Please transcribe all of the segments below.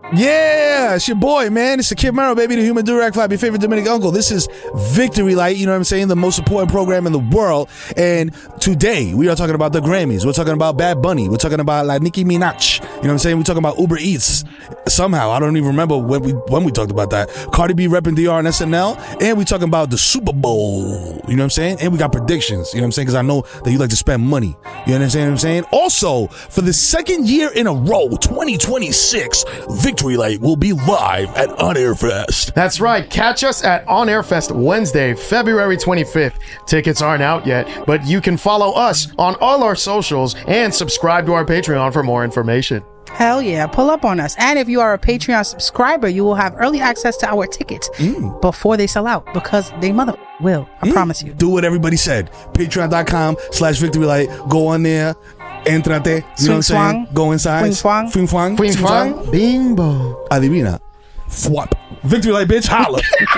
Yeah, it's your boy, man. It's the Kid Mero, baby, the human Durag Flap, your favorite Dominican uncle. This is Victory Light, you know what I'm saying? The most important program in the world. And today, we are talking about the Grammys. We're talking about Bad Bunny. We're talking about like Nicki Minaj. You know what I'm saying? We're talking about Uber Eats. Somehow, I don't even remember when we talked about that. Cardi B repping DR and SNL. And we talking about the Super Bowl. You know what I'm saying? And we got predictions. You know what I'm saying? Because I know that you like to spend money. You understand what I'm saying? Also, for the second year in a row, 2026, Victory Light will be live at On Air Fest. That's right. Catch us at On Air Fest Wednesday, February 25th. Tickets aren't out yet, but you can follow us on all our socials and subscribe to our Patreon for more information. Hell yeah, pull up on us. And if you are a Patreon subscriber, you will have early access to our tickets before they sell out, because they will. I promise you. Do what everybody said. Patreon.com/victorylight. Go on there. Entrate. You know what I'm saying? Go inside. Fing fuang. Queen Fang. Bimbo. Adivina. Fwap. Victory Light, bitch. Holla.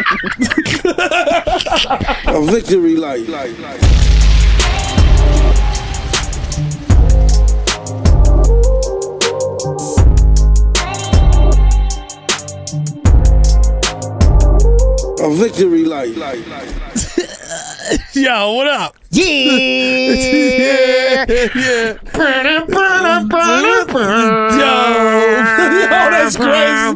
A Victory Light. A Victory Light. Yo, what up? Yeah. Yeah. Yo, that's crazy.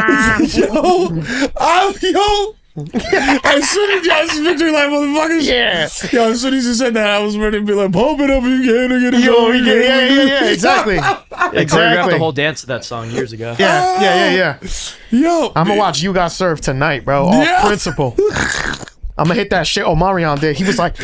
Yo. As soon as y'all Victory Light, motherfuckers. Yeah. Yo, as soon as you said that, I was ready to be like, pump it up again and get it going. Yeah, exactly. They choreographed the whole dance to that song years ago. Yeah. Yo. I'm gonna watch You Got Served tonight, bro. Off principle. I'm gonna hit that shit Omarion did. He was like,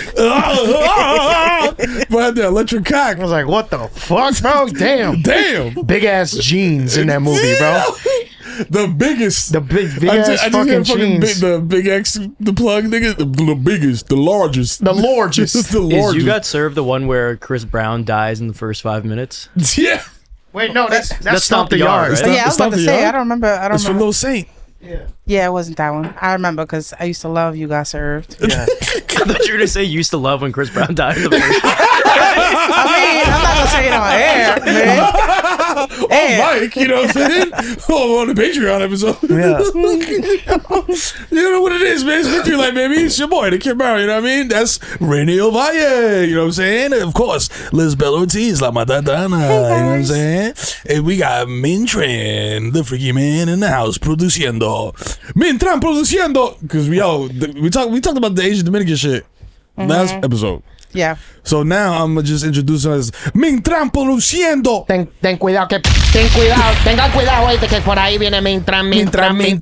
but the electric cock. I was like, what the fuck, bro? Damn. Big ass jeans in that movie, bro. The biggest. The big ass fucking jeans. The big X, the plug nigga. The biggest, the largest. The largest. The largest. Is You Got Served the one where Chris Brown dies in the first 5 minutes? Yeah. Wait, no, that's Stomp the Yard. Right? Yeah, I was about to say, I don't remember. It's from Lil Saint. Yeah, it wasn't that one. I remember because I used to love You Got Served. Yeah. I thought you were going to say you used to love when Chris Brown died in the first one. I mean, I'm not going to say it on air, man. Mike, you know what I'm saying? On the Patreon episode. Yeah. You know what it is, man. It's Victory Light, baby. It's your boy, the Kid Mero, you know what I mean? That's Rainy Ovalle, you know what I'm saying? And of course, Liz Bell Ortiz, La Matadana, you know what I'm saying? And we got Mintran, the freaky man in the house, produciendo. Mintran produciendo. Because we talked about the Asian Dominican shit last episode. Yeah. So now I'm gonna just introduce her as Mintran produciendo. Ten cuidado, tengan cuidado, oíste, que por ahí viene Mintran. You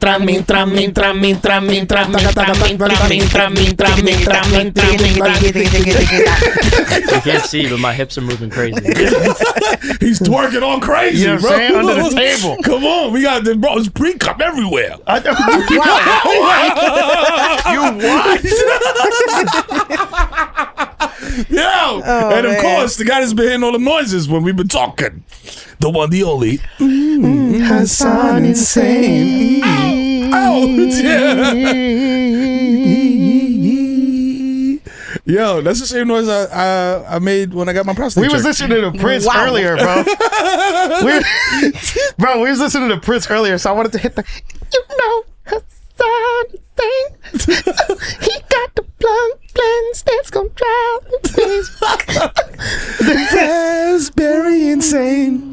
can't see, but my hips are moving crazy. He's twerking all crazy, You know what I'm saying? Under the table. Come on, we got this, bro. It's pre-cum everywhere. Yo, and of course, the guy that's been hearing all the noises when we've been talking. The one, the only. Hassan Insane. Oh, yeah. Yo, that's the same noise I made when I got my prostate We was checked. listening to Prince earlier, bro. we was listening to Prince earlier, so I wanted to hit the, Hassan Insane. He got the plans that's gonna drive Raspberry Insane.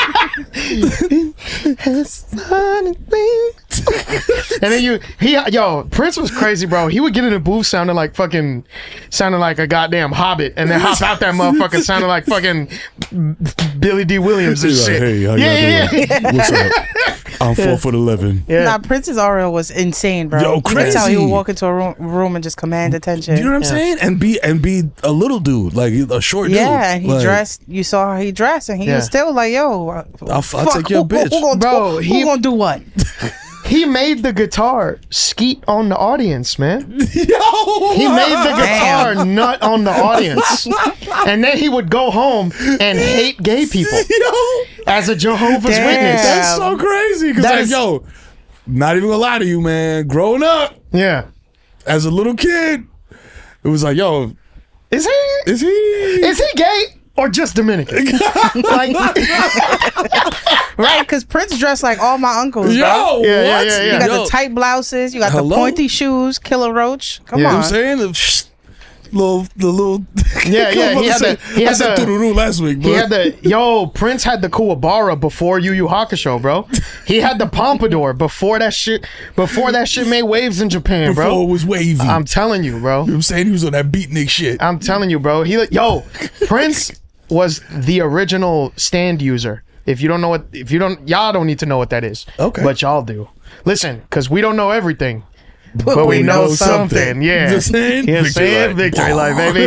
Hassan Insane. And then Prince was crazy, bro. He would get in the booth sounding like a goddamn hobbit, and then hop out that motherfucker sounding like fucking Billy D. Williams and He's shit. like, hey, how y'all doing? What's up? I'm 4'11". Yeah. Nah, Prince's aura was insane, bro. Yo, You could tell he crazy. would walk into a room and just command attention. You know what I'm saying? And be a little dude, like a short dude. Yeah, and he like, dressed. You saw how he dressed, and he was still like, "Yo, I'll take your bitch, Who gonna do what?" He made the guitar skeet on the audience, man. Yo, He made the guitar nut on the audience. And then he would go home and hate gay people Yo, as a Jehovah's Damn. Witness. that's so crazy. Because That like, is- yo, not even gonna lie to you, man. Growing up Yeah. as a little kid, it was like, yo, Is he is he gay? or just Dominican? Like, Right, because Prince dressed like all my uncles, bro. Yo, Yeah, what? yeah. You got Yo, the tight blouses. You got Hello? the pointy shoes. Killer Roach. Come Yeah. You know on. what I'm saying? The little. Yeah, yeah, he had I said the- tururu last week, bro. he had the Prince had the Kuwabara before Yu Yu Hakusho, bro. He had the pompadour before that shit made waves in Japan, Before bro. it was wavy. I'm telling you, bro. You know what I'm saying? He was on that beatnik shit. I'm telling you, bro. Prince was the original stand user. Y'all don't need to know what that is. Okay. But y'all do. Listen, because we don't know everything. But we know something. Yeah. Just saying? Yeah, Victory saying Light. victory life, baby.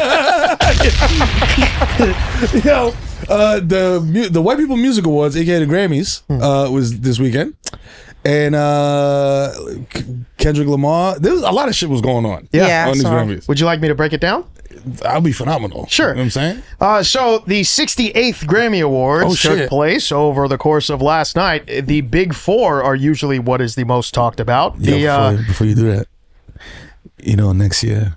Yo, the White People Music Awards, aka the Grammys, was this weekend, and Kendrick Lamar. There was a lot of shit was going on. Yeah, on these I saw. Grammys. Would you like me to break it down? I'll be phenomenal. Sure. You know what I'm saying? So the 68th Grammy Awards Oh, took shit. place over the course of last night. The big four are usually what is the most talked about. Yo, before you do that, you know, next year,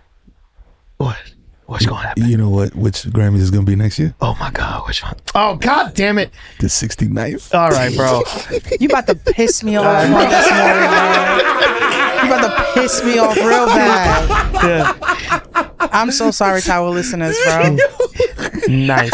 What's going to happen? you know which Grammys is going to be next year? Oh my God, which one? Oh God damn it. The 69th. All right, bro. You about to piss me off this morning, man. You about to piss me off real bad. Yeah. I'm so sorry to our listeners, bro. Nice.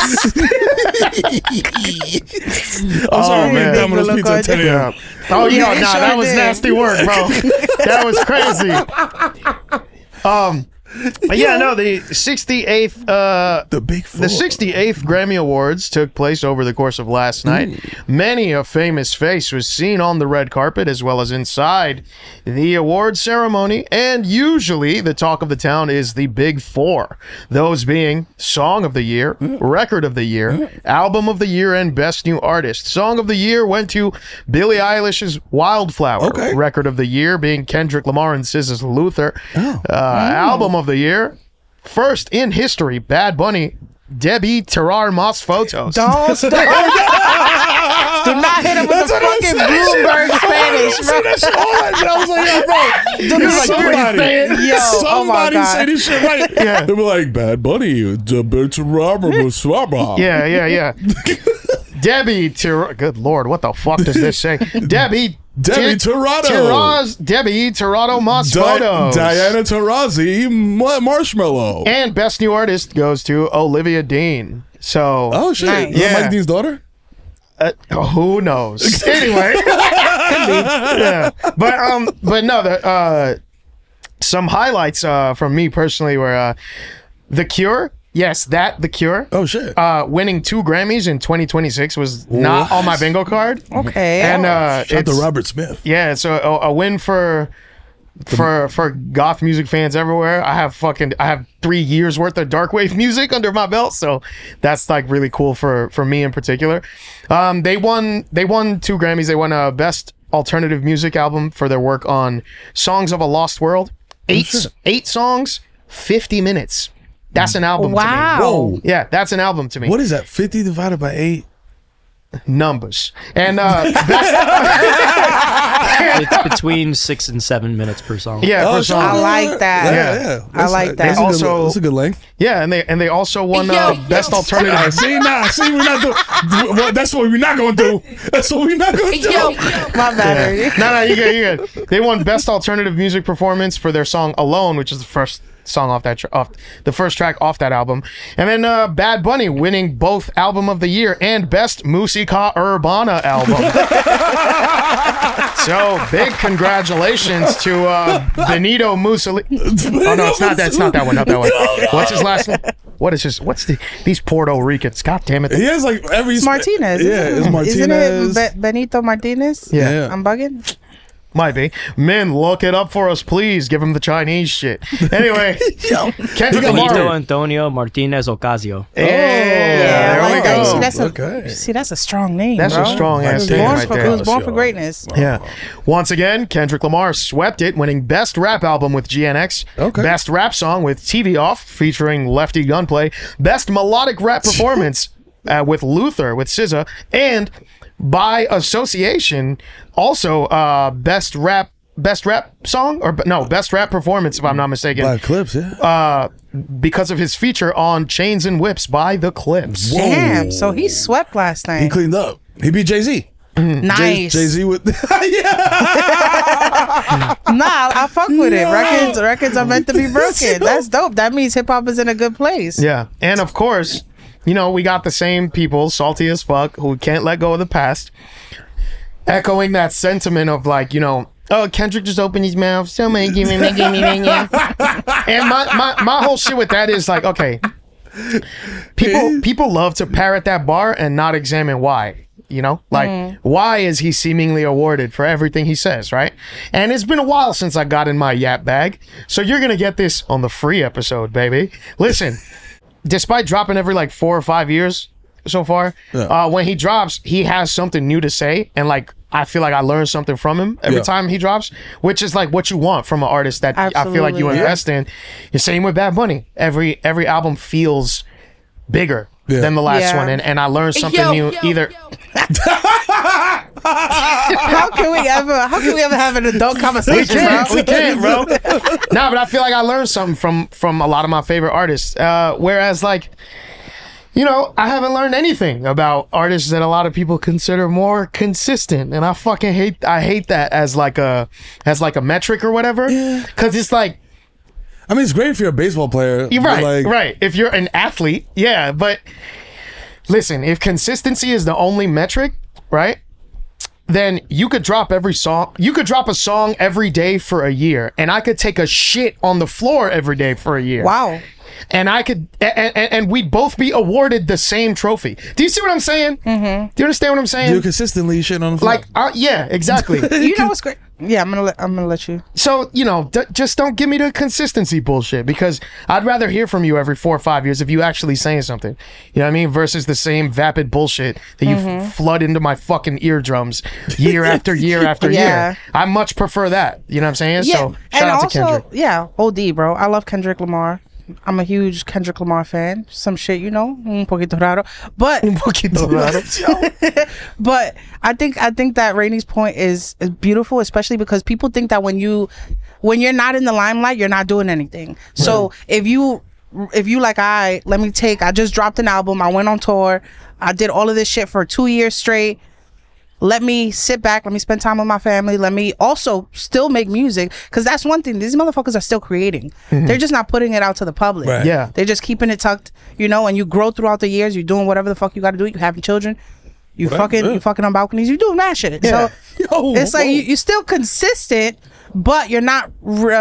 I'm sorry, Oh, man. Domino's Look Pizza like- 10 a.m. Oh, Yeah, yeah, it nah, sure that was did. nasty work, bro. That was crazy. But yeah, no, the 68th The Big Four. the 68th Grammy Awards took place over the course of last night. Many a famous face was seen on the red carpet as well as inside the award ceremony, and usually the talk of the town is the Big Four, those being Song of the Year, Record of the Year, Album of the Year, and Best New Artist. Song of the Year went to Billie Eilish's Wildflower. Okay. Record of the Year being Kendrick Lamar and SZA's Luther. Album of the Year, first in history, Bad Bunny, Debbie Terrar Mas Photos. Don't stop. Do not hit him with the fucking Bloomberg Spanish, bro. I was like, yo, bro. Do not Somebody, Yo, oh my somebody God. say this shit right. Yeah. They were like, Bad Bunny, Debbie Robert. Yeah. Debbie Terrar. Good Lord, what the fuck does this say? Debbie Tirado. Debbie Tirado Mas Photos. Diana Taurasi, Marshmallow. And Best New Artist goes to Olivia Dean. So, Oh, shit. Nice. Is that Yeah. Mike Dean's daughter? who knows? Anyway, yeah. But no, some highlights from me personally were The Cure. Yes, The Cure. Oh, shit. Winning 2 Grammys in 2026 was not on my bingo card. Okay. And Shout out to it's, Robert Smith. yeah, so a win for goth music fans everywhere. I have 3 years worth of dark wave music under my belt, so that's like really cool for me in particular. They won 2 Grammys. They won Best Alternative Music Album for their work on Songs of a Lost World. 8 songs, 50 minutes. That's an album to Wow. me. Whoa. Yeah, that's an album to me. What is that? 50 divided by 8? Numbers. And It's between 6 and 7 minutes per song. yeah, Oh, for shit. I song. like that. Yeah. I like that. Also- That's a good length. Yeah, and they also won Best Nah, Alternative. see, we're not doing. Well, that's what we're not going to do. That's what we're not going to do. My bad. No, you good. They won Best Alternative Music Performance for their song "Alone," which is the first song off that the first track off that album, and then Bad Bunny winning both Album of the Year and Best Musica Urbana Album. So big congratulations to Benito Mussolini. Oh no, it's not that. It's not that one. Not that one. What's his last name? What is his? What's these Puerto Ricans? God damn it! He has like every. It's Martinez. Yeah, it's Martinez. Isn't it Benito Martinez? Yeah. I'm bugging. Might be. Men, look it up for us, please. Give him the Chinese shit. Anyway, Kendrick Benito Lamar. Antonio Martinez Ocasio. Yeah, Yeah, there I we like that. go. See, that's a strong name. That's bro. a strong ass He name was right born for- there. He was born for greatness. Yeah. Once again, Kendrick Lamar swept it, winning Best Rap Album with GNX, Okay. Best Rap Song with TV Off, featuring Lefty Gunplay, Best Melodic Rap Performance with Luther, with SZA, and by association, also Best Rap Song, or no, Best Rap Performance, if I'm not mistaken. By Clips, yeah. because of his feature on Chains and Whips by The Clips. Damn. So he swept last night. He cleaned up. He beat Jay-Z. Nice. Jay-Z with I fuck with it. Records are meant to be broken. That's dope. That means hip hop is in a good place. Yeah. And of course, you know, we got the same people, salty as fuck, who can't let go of the past, echoing that sentiment of like, you know, oh, Kendrick just opened his mouth. So many give me. And my whole shit with that is like, okay, people love to parrot that bar and not examine why. You know, like, why is he seemingly awarded for everything he says, right? And it's been a while since I got in my yap bag. So you're going to get this on the free episode, baby. Listen, despite dropping every like 4 or 5 years so far, when he drops, he has something new to say. And like, I feel like I learn something from him every time he drops, which is like what you want from an artist that I feel like you invest in. The same with Bad Bunny. Every album feels bigger than the last one, and I learned something new. How can we ever have an adult conversation? We can't, bro. Nah, but I feel like I learned something from a lot of my favorite artists. Whereas, like, you know, I haven't learned anything about artists that a lot of people consider more consistent, and I fucking hate that as like a metric or whatever, because it's like, I mean, it's great if you're a baseball player. Right. If you're an athlete, yeah. But listen, if consistency is the only metric, right, then you could drop every song. You could drop a song every day for a year, and I could take a shit on the floor every day for a year. Wow. And I could, and we'd both be awarded the same trophy. Do you see what I'm saying? Mm-hmm. Do you understand what I'm saying? You're consistently shitting on the floor. Like, yeah, exactly. You know what's great? Yeah, I'm gonna let you. So, you know, just don't give me the consistency bullshit, because I'd rather hear from you every 4 or 5 years if you actually saying something. You know what I mean? Versus the same vapid bullshit that you flood into my fucking eardrums year after year after year. I much prefer that. You know what I'm saying? Yeah. So shout out to Kendrick. Yeah, OD, bro. I love Kendrick Lamar. I'm a huge Kendrick Lamar fan. Some shit, you know, un poquito raro. But but I think that Rainey's point is beautiful, especially because people think that when you're not in the limelight, you're not doing anything. So if you like, I just dropped an album, I went on tour, I did all of this shit for 2 years straight. Let me sit back. Let me spend time with my family. Let me also still make music. Because that's one thing. These motherfuckers are still creating. They're just not putting it out to the public. Right. Yeah. They're just keeping it tucked, you know, and you grow throughout the years. You're doing whatever the fuck you got to do. You having children. You fucking on balconies. You doing that shit. Yeah. So it's like you're still consistent, but you're not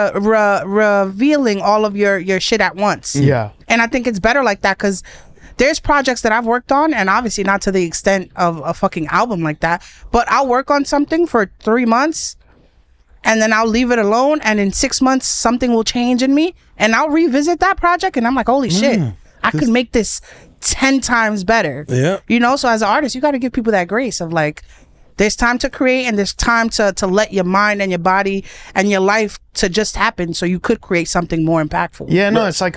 revealing all of your shit at once. Yeah. And I think it's better like that, because there's projects that I've worked on, and obviously not to the extent of a fucking album like that, but I'll work on something for 3 months and then I'll leave it alone, and in 6 months something will change in me and I'll revisit that project and I'm like, holy shit, I could make this 10 times better. Yeah. You know, so as an artist, you got to give people that grace of like, there's time to create and there's time to let your mind and your body and your life to just happen so you could create something more impactful. Yeah, no, it's like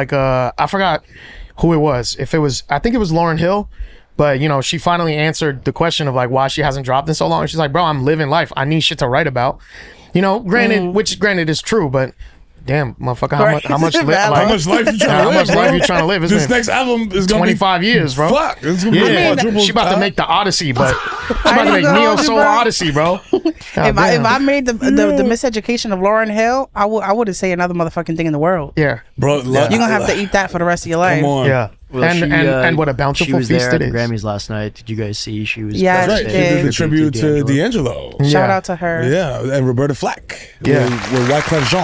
I forgot who it was. I think it was Lauryn Hill, but you know, she finally answered the question of like why she hasn't dropped in so long. She's like, bro, I'm living life. I need shit to write about. You know, granted is true, but damn, motherfucker, how much life you trying to live? This next album is gonna 25 years, bro. Fuck. It's gonna be quadruple she about to make the Odyssey, but she about to make Neo Soul Odyssey, bro. If I made the miseducation of Lauryn Hill, I wouldn't say another motherfucking thing in the world. Yeah, bro. You're gonna have to eat that for the rest of your life. Come on. Yeah. Well, and what a bountiful she was feast there at it the is. Grammys last night. Did you guys see? She was. Yeah, That's right. She did the tribute to D'Angelo. Shout out to her. Yeah, and Roberta Flack. Yeah. with Wyclef Jean.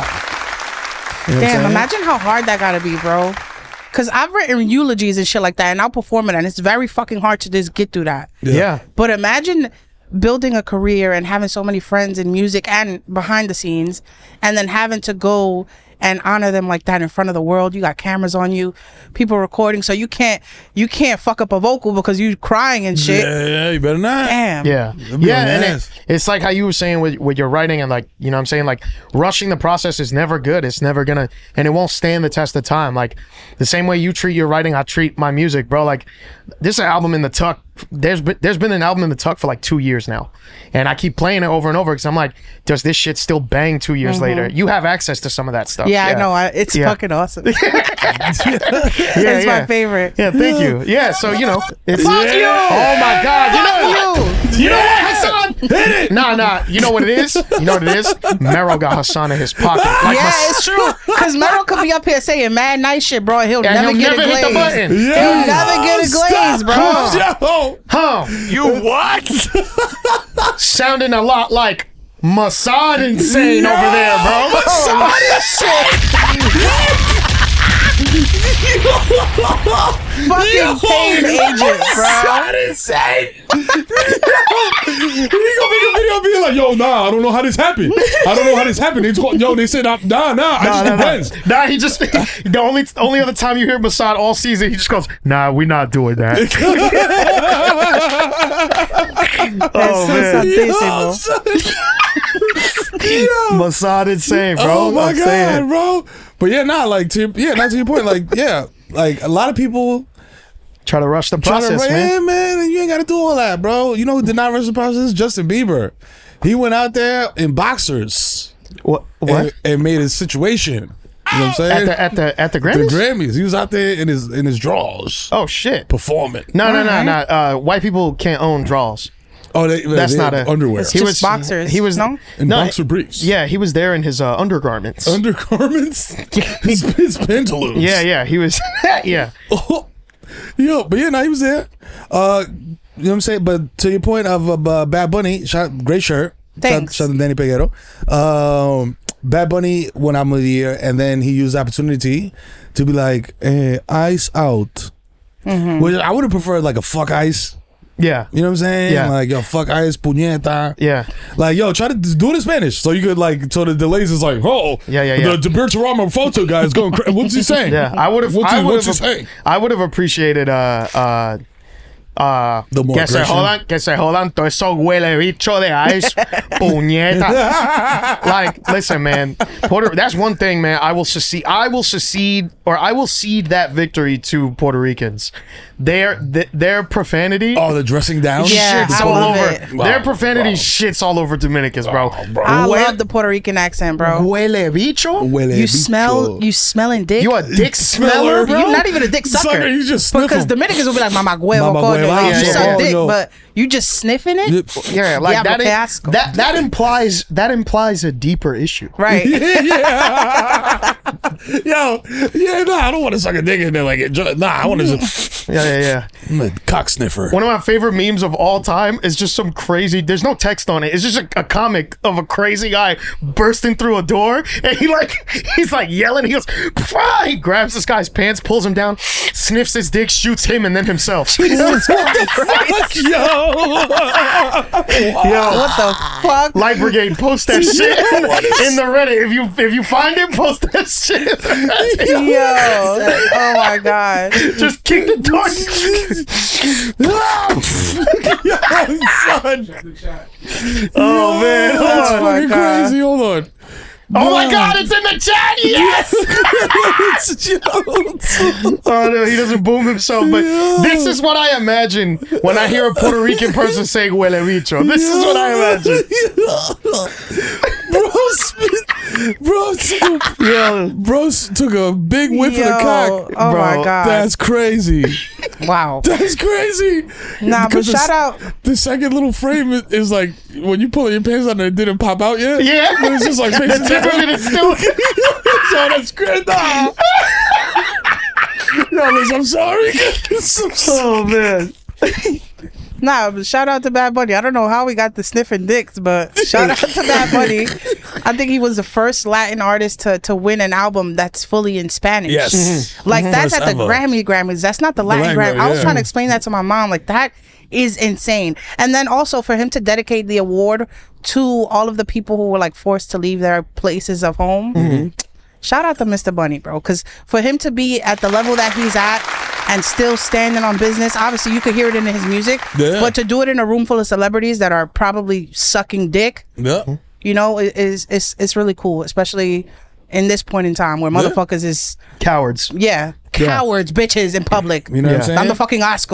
You know Damn, imagine how hard that gotta be, bro. Because I've written eulogies and shit like that, and I'll perform it, and it's very fucking hard to just get through that. Yeah. But imagine building a career and having so many friends in music and behind the scenes, and then having to go and honor them like that in front of the world. You got cameras on you, people recording, so you can't fuck up a vocal because you crying and shit. Yeah, you better not. Damn. Yeah. And it's like how you were saying with your writing, and like, you know what I'm saying, like rushing the process is never good. It's never gonna, and it won't stand the test of time. Like the same way you treat your writing, I treat my music, bro. Like this album in the tuck, there's been an album in the tuck for like 2 years now, and I keep playing it over and over because I'm like, does this shit still bang 2 years later? You have access to some of that stuff. Yeah, I know. It's fucking awesome. It's my favorite. Yeah, thank you. Yeah, so you know, it's Fuck you! Oh my God! You know what, Hassan? Hit it! Nah. You know what it is? Mero got Hassan in his pocket. Like It's true. Because Mero could be up here saying mad nice shit, bro. And he'll never he'll get a never hit the glaze. button. He'll never get a glaze, bro. Yo. Huh? You what? Sounding a lot like Mossad Insane over there, bro. Fucking pain agent, bro. Insane. He gonna make a video being like, yo, nah, I don't know how this happened. They said, nah, I just depends. Nah, he just the only other time you hear Mossad all season, he just goes, nah, we're not doing that. Oh man, Mossad Insane, bro. Oh my I'm God, saying. bro. But yeah, not to your point, like a lot of people Try to rush the process, man. Yeah, man, and you ain't got to do all that, bro. You know who did not rush the process? Justin Bieber. He went out there in boxers. What? And made his situation. You know what I'm saying? At the The Grammys? Grammys. He was out there in his drawers Oh shit. performing. No. White people can't own draws. Oh, That's they not had a underwear. It's just boxers. He was no. And boxer briefs. Yeah, he was there in his undergarments. Undergarments. his pantaloons. Yeah. He was. Yeah. Oh, yo, but yeah, no, he was there. You know what I'm saying? But to your point of Bad Bunny, great shirt. Thanks. Shout out to Danny Peguero. Bad Bunny won Album of the Year, and then he used the opportunity to be like, Ice Out. Which I would have preferred like a fuck Ice. Yeah. You know what I'm saying? Yeah. Like, yo, fuck Ice, puñeta. Yeah. Like, yo, try to do it in Spanish. So you could, like, so the delays is like, oh. Yeah. The Bertarama photo guy is going crazy. What's he saying? Yeah. I would have. What's he saying? I would have appreciated The more que se aggression. jodan, todo eso huele bicho de ice, puñeta. Like, listen, man, that's one thing, man. I will cede that victory to Puerto Ricans. Their profanity. Oh, the dressing down? Yeah, shits I all love over. it. Their profanity shits all over Dominicans, bro. I love the Puerto Rican accent, bro. Huele bicho. Huele You bicho. smelling dick. You a dick smeller, bro? You're not even a dick sucker. You just sniff because 'em. Dominicans will be like, mama huevo, Mama coño. huevo, Like, you yeah, suck yeah. dick, Oh, no. but you just sniffing it? Yeah, like Diablo, que asco. that implies a deeper issue. Right. Yeah. Yo, yeah, nah, I don't want to suck a dick in there like it. Nah, I want to. Yeah. I'm a cock sniffer. One of my favorite memes of all time is just some crazy. There's no text on it. It's just a comic of a crazy guy bursting through a door, and he's like yelling. He goes, "Pah!" He grabs this guy's pants, pulls him down, sniffs his dick, shoots him, and then himself. Fuck, yo. What the fuck? Light Brigade, post that shit in the Reddit. If you find it, post that shit. Yo. Oh my God. Just kick the door. Yo, son. Oh man. That's Oh, my fucking God. crazy. Hold on. Oh my God, it's in the chat. Yes. Oh no, he doesn't boom himself, but this is what I imagine when I hear a Puerto Rican person saying "huele bicho." This is what I imagine. Bro took a big whiff of the cock. Oh Bro, my God. That's crazy. Wow. That's crazy. Nah, but Because shout out. The second little frame is like when you pull your pants out and it didn't pop out yet. Yeah. But it's just like The tip of it is still. So that's great. Nah. Yo, Liz, I'm sorry. Oh man. Nah, but shout out to Bad Bunny. I don't know how we got the sniffing dicks, but shout out to Bad Bunny. I think he was the first Latin artist to win an album that's fully in Spanish. Yes. Like that's First at the ever. Grammys. That's not the Latin Latin Grammy. I was yeah. trying to explain that to my mom. Like that is insane. And then also for him to dedicate the award to all of the people who were like forced to leave their places of home. Shout out to Mr. Bunny, bro. Because for him to be at the level that he's at and still standing on business, obviously you could hear it in his music. Yeah. But to do it in a room full of celebrities that are probably sucking dick, Yeah. you know, it's really cool, especially in this point in time where motherfuckers is Cowards. cowards, bitches in public. You know what I'm saying? I'm the fucking Oscar.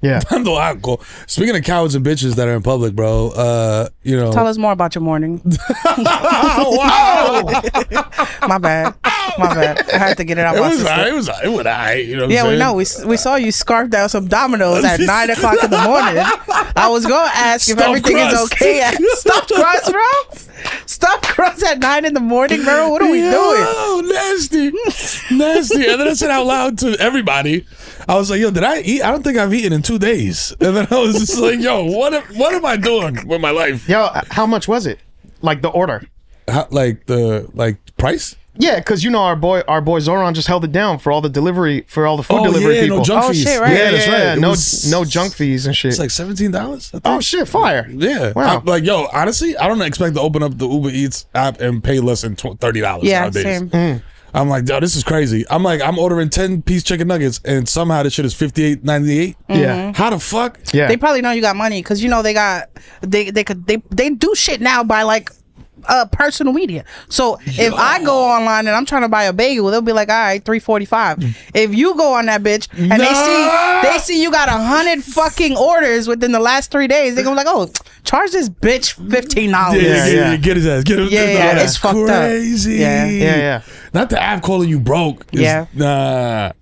Yeah. Dando asco. Speaking of cowards and bitches that are in public, bro, you know. Tell us more about your morning. Wow. My bad. I had to get it out. It my was system. alright. It was alright. You know what Yeah, I'm we saying? know. We saw you scarf down some Dominoes at 9 o'clock in the morning. I was going to ask if Stuffed everything is crust. okay. Stuffed crust, bro? Stuffed crust at 9 in the morning, bro? What are we doing? Oh, nasty. Nasty. And then I said out loud to everybody, I was like, yo, did I eat? I don't think I've eaten in 2 days. And then I was just like, yo, what am I doing with my life? Yo, how much was it? Like the order? Like the price? Yeah, because you know our boy Zoran just held it down for all the delivery, for all the food delivery yeah, people. no junk Oh, fees. shit, right. Yeah, that's right. It No, was- no junk fees and shit. It's like $17, I think. Oh shit, fire! Yeah. Wow. Like, yo, honestly, I don't expect to open up the Uber Eats app and pay less than $30 Yeah, nowadays. same. I'm like, yo, this is crazy. I'm ordering 10-piece chicken nuggets and somehow this shit is $58.98. Yeah, How the fuck? yeah. They probably know you got money because you know they do shit now by like personal media. So if I go online and I'm trying to buy a bagel, they'll be like, all right, $3.45. If you go on that bitch and they see you got 100 fucking orders within the last 3 days, they gonna be like, oh, charge this bitch $15. Yeah. Get his ass. Get him. Yeah, That's it's fucked up. crazy. Yeah. Not the app calling you broke. It's- Yeah. Nah.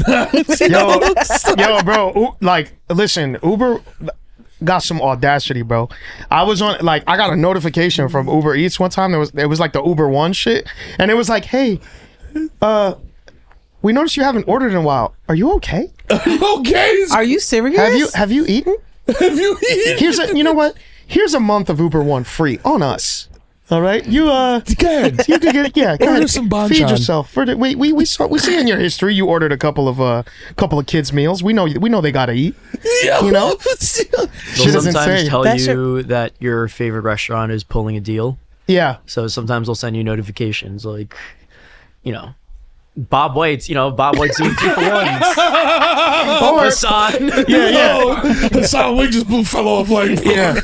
Yo, bro, like, listen, Uber got some audacity, bro. I was on, like, I got a notification from Uber Eats one time. It was like the Uber One shit, and it was like, hey, we noticed you haven't ordered in a while. Are you okay? Okay. Are you serious? Have you eaten? Have you eaten? You know what? Here's a month of Uber One free on us. All right, you Go ahead. you can get go Order ahead, some Bonchon. feed yourself. We see in your history you ordered a couple of kids meals. We know they gotta eat. Yo. You know? They'll Shit is sometimes insane. tell That you that your favorite restaurant is pulling a deal. Yeah, So sometimes they'll send you notifications like, you know, Bob White's doing 2-for-1s. or Hassan. yeah. Hassan Wig just fell off like Yeah.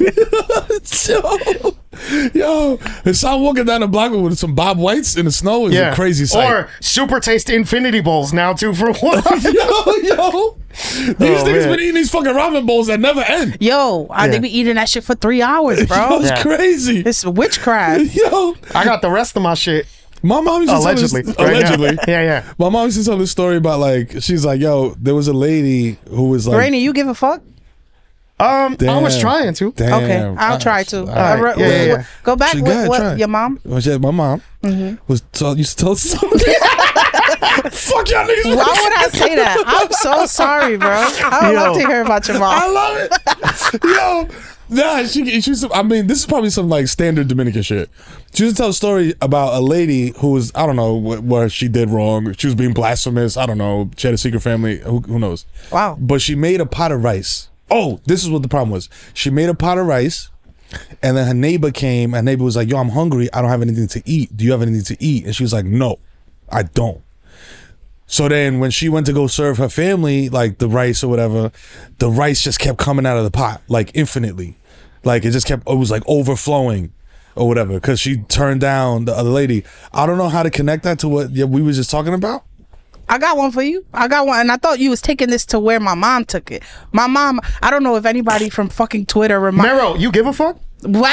Yo, Hassan walking down the block with some Bob Whites in the snow is a crazy sight. Or Super Taste Infinity Bowls now 2-for-1. yo, these niggas man. been eating these fucking ramen bowls that never end. Yo, they be eating that shit for 3 hours, bro. It's Yeah. crazy. It's witchcraft. Yo, I got the rest of my shit my mom used to allegedly. tell this, right now. allegedly. Yeah. My mom used to tell this story about like she's like, yo, there was a lady who was like, Rainy, you give a fuck? I was Damn. trying to. damn, Okay, I'll try to. right. Yeah. Go back. She What, good, what try. your mom? Well, yeah, my mom was used to tell somebody. Fuck y'all niggas. Why would I say that? I'm so sorry, bro. I would love to hear about your I mom. love it. Yo, nah, she's. I mean, this is probably some like standard Dominican shit. She used to tell a story about a lady who was, I don't know what she did wrong. She was being blasphemous. I don't know. She had a secret family. Who knows? Wow. But she made a pot of rice. Oh, this is what the problem was. She made a pot of rice, and then her neighbor came. Her neighbor was like, yo, I'm hungry. I don't have anything to eat. Do you have anything to eat? And she was like, no, I don't. So then when she went to go serve her family, like the rice or whatever, the rice just kept coming out of the pot, like infinitely. Like it was like overflowing or whatever, because she turned down the other lady. I don't know how to connect that to what we were just talking about. I got one for you. I got one, and I thought you was taking this to where my mom took it. My mom, I don't know if anybody from fucking Twitter Mero, you give a fuck? Wow!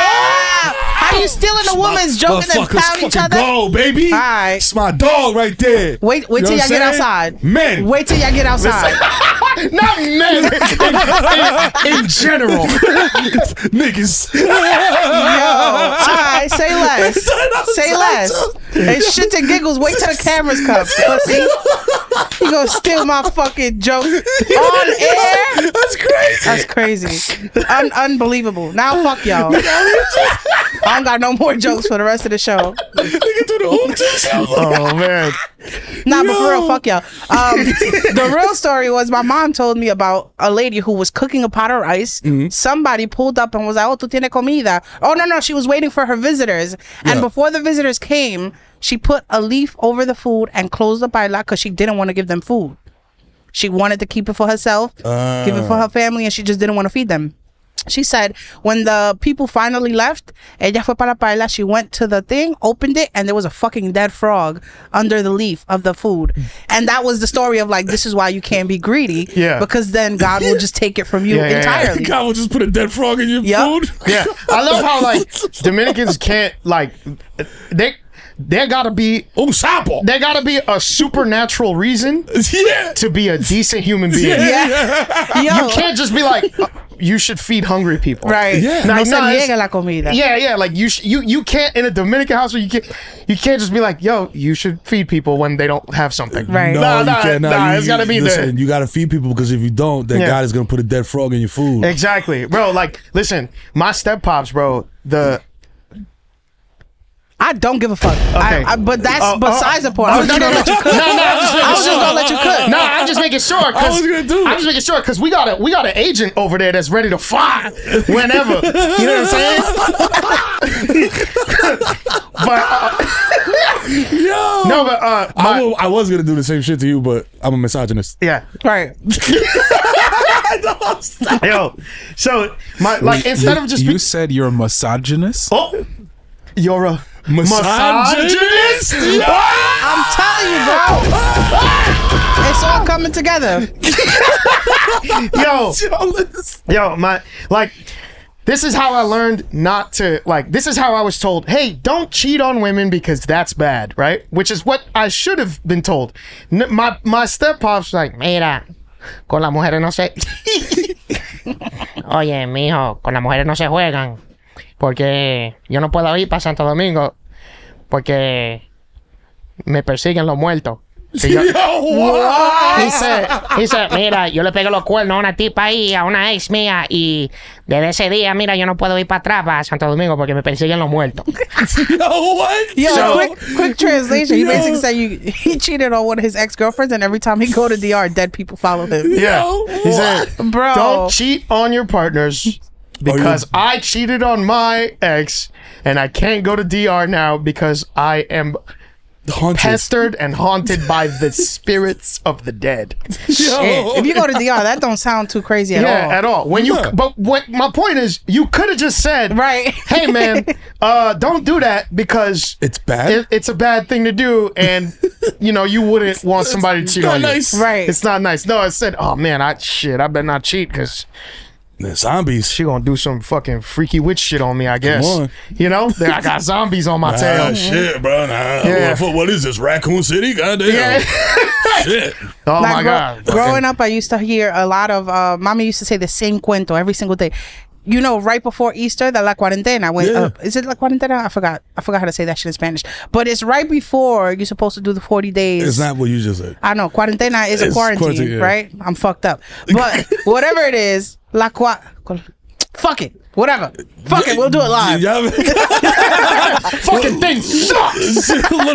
How you stealing a woman's joke and then Motherfuckers pound each fucking other? go, baby. All right. It's my dog right there. Wait You know till what y'all I'm get saying? outside. Men. Wait till y'all get outside. Not men. in general. Niggas. Yo, all right, say less. Say less. And shit and giggles. Wait till the cameras come. Pussy. You gonna steal my fucking joke on air? That's crazy. That's crazy. Unbelievable. Now fuck y'all. I don't got no more jokes for the rest of the show. Nigga do the old shit. Oh man. Nah, but for real, Yo. fuck y'all. The real story was my mom told me about a lady who was cooking a pot of rice. Somebody pulled up and was like, oh, tú tienes comida. Oh, no, she was waiting for her visitors. And Yeah. before the visitors came, she put a leaf over the food and closed the paila because she didn't want to give them food. She wanted to keep it for herself, give it for her family, and she just didn't want to feed them. She said when the people finally left, ella fue para la paella, she went to the thing, opened it, and there was a fucking dead frog under the leaf of the food. And that was the story of like, this is why you can't be greedy. Yeah. Because then God will just take it from you entirely. God will just put a dead frog in your food. Yeah, I love how like Dominicans can't like there gotta be sapo. there gotta be a supernatural reason Yeah. to be a decent human being. Yeah. Yo. You can't just be like you should feed hungry people. Right. Yeah. No Like, se no, it's- niegue la comida. Yeah, like you can't in a Dominican household you can't just be like, yo, you should feed people when they don't have something. Right. No, you can't. Nah, it's gotta be listen, there. you gotta feed people because if you don't, then Yeah. God is gonna put a dead frog in your food. Exactly. Bro, like listen, my step pops, bro, I don't give a fuck. Okay. But that's besides the point. I was just gonna let you cook. I was just gonna let you cook. No, I'm just making sure. I was gonna do it. I'm just making sure because we got an agent over there that's ready to fly whenever. You know what I'm saying? But Yo. no, but I was gonna do the same shit to you, but I'm a misogynist. yeah, Right. yo. So my like instead of just You said you're a misogynist? oh, you're a Misogynist? I'm telling you, bro. It's all coming together. Yo, my like. This is how I learned not to like. This is how I was told. Hey, don't cheat on women because that's bad, right? Which is what I should have been told. My step pops like, Mira, con las mujeres no se... Oye, mijo, con las mujeres no se juegan. Porque yo no puedo ir para Santo Domingo. Porque me persiguen los muertos. Si yo- Dice, mira, yo le pegué los cuernos a una tipa ahí, a una ex mía. Y desde ese día, mira, yo no puedo ir para atrás, para Santo Domingo, porque me persiguen los muertos. Yo, So- quick translation. He basically said he cheated on one of his ex-girlfriends, and every time he go to DR, dead people follow him. yeah, he said, Bro. don't cheat on your partners because I cheated on my ex and I can't go to DR now because I am Haunted. pestered and haunted by the spirits of the dead. Shit. If you go to DR, that don't sound too crazy at Yeah, all. at all. When Yeah. but what my point is, you could have just said, Right. hey man, don't do that because It's bad. it's a bad thing to do, and you wouldn't want somebody to cheat not on nice. you. Right. It's not nice. No, I said, oh man, I better not cheat because The zombies. she gonna do some fucking freaky witch shit on me, I guess. on. I got zombies on my tail. Shit, bro. Yeah. What is this? Raccoon City? Goddamn. Yeah. Shit. Oh Like, my god. Growing up, I used to hear a lot of mommy used to say the same cuento every single day. You know, right before Easter, the La Cuarentena. Is it La Cuarentena? I forgot how to say that shit in Spanish. But it's right before you're supposed to do the 40 days. It's not what you just said. I know Cuarentena is a It's quarantine, quarantine, yeah. right? I'm fucked up. But whatever it is, fuck it. Whatever. Fuck it. We'll do it live. Yeah. Fucking thing sucks.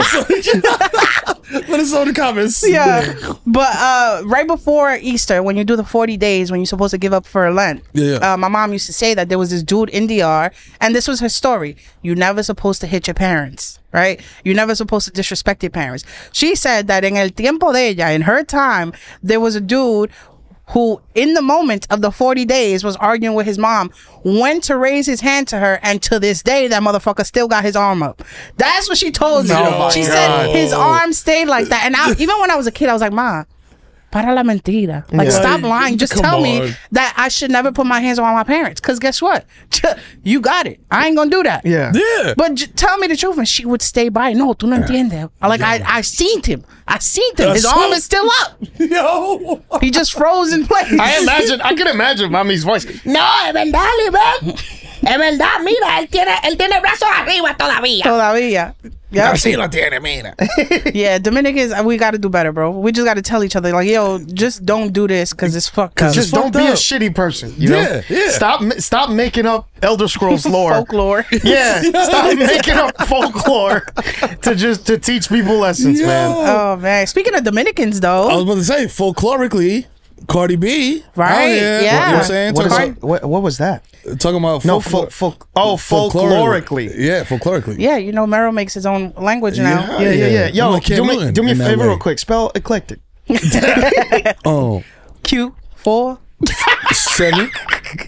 Let us know in the comments. Yeah. But right before Easter, when you do the 40 days, when you're supposed to give up for Lent, Yeah. my mom used to say that there was this dude in DR, and this was her story. You're never supposed to hit your parents, right? You're never supposed to disrespect your parents. She said that en el tiempo de ella, in her time, there was a dude who, in the moment of the 40 days, was arguing with his mom, went to raise his hand to her, and to this day, that motherfucker still got his arm up. That's what she told me. Oh, She my said God. his arm stayed like that. And even when I was a kid, I was like, Ma, para la mentira. Like, Yeah. stop lying. Just Come tell me on. that I should never put my hands on my parents. Because guess what? You got it. I ain't going to do that. Yeah. Yeah. But tell me the truth, and she would stay by. No, tú no entiendes. Like, I seen him. His arm is still up. Yo. He just froze in place. I can imagine mommy's voice. No, es verdad, Libet. Es verdad, mira, él tiene brazos arriba todavía. Todavía. Yeah. Así lo tiene, mira. Yeah, Dominicans, we got to do better, bro. We just got to tell each other, like, yo, just don't do this because it's fucked up. Just don't be a up. shitty person. You know? Yeah, yeah. Stop making up Elder Scrolls lore. folklore. Yeah, stop making up folklore to teach people lessons, man. Oh, man. Speaking of Dominicans, I though. was about to say, folklorically, Cardi B. Right, out here, yeah. You know what I'm saying? What, Talking what was that? about, talking about No, folklorically. folklorically. Yeah, folklorically. Yeah, you know, Meryl makes his own language now. Yeah. Yo, I'm like Cam do me Newton a in that favor way. real quick. Spell eclectic. Oh, Q4. 7.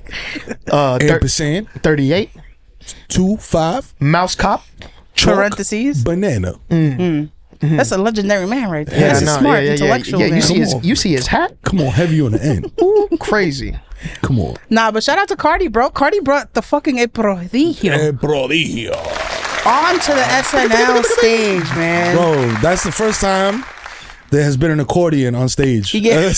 Ampersand, 38. 2-5, Mouse cop. chalk, Parentheses. banana. That's a legendary man right there. Yeah, That's a no, smart, yeah, intellectual You man. see his hat? Come on, heavy on the end. Ooh, crazy. Come on. Nah, but shout out to Cardi, bro. Cardi brought the fucking El Prodigio Prodigio. onto the SNL stage, man. Bro, that's the first time there has been an accordion on stage. Yeah.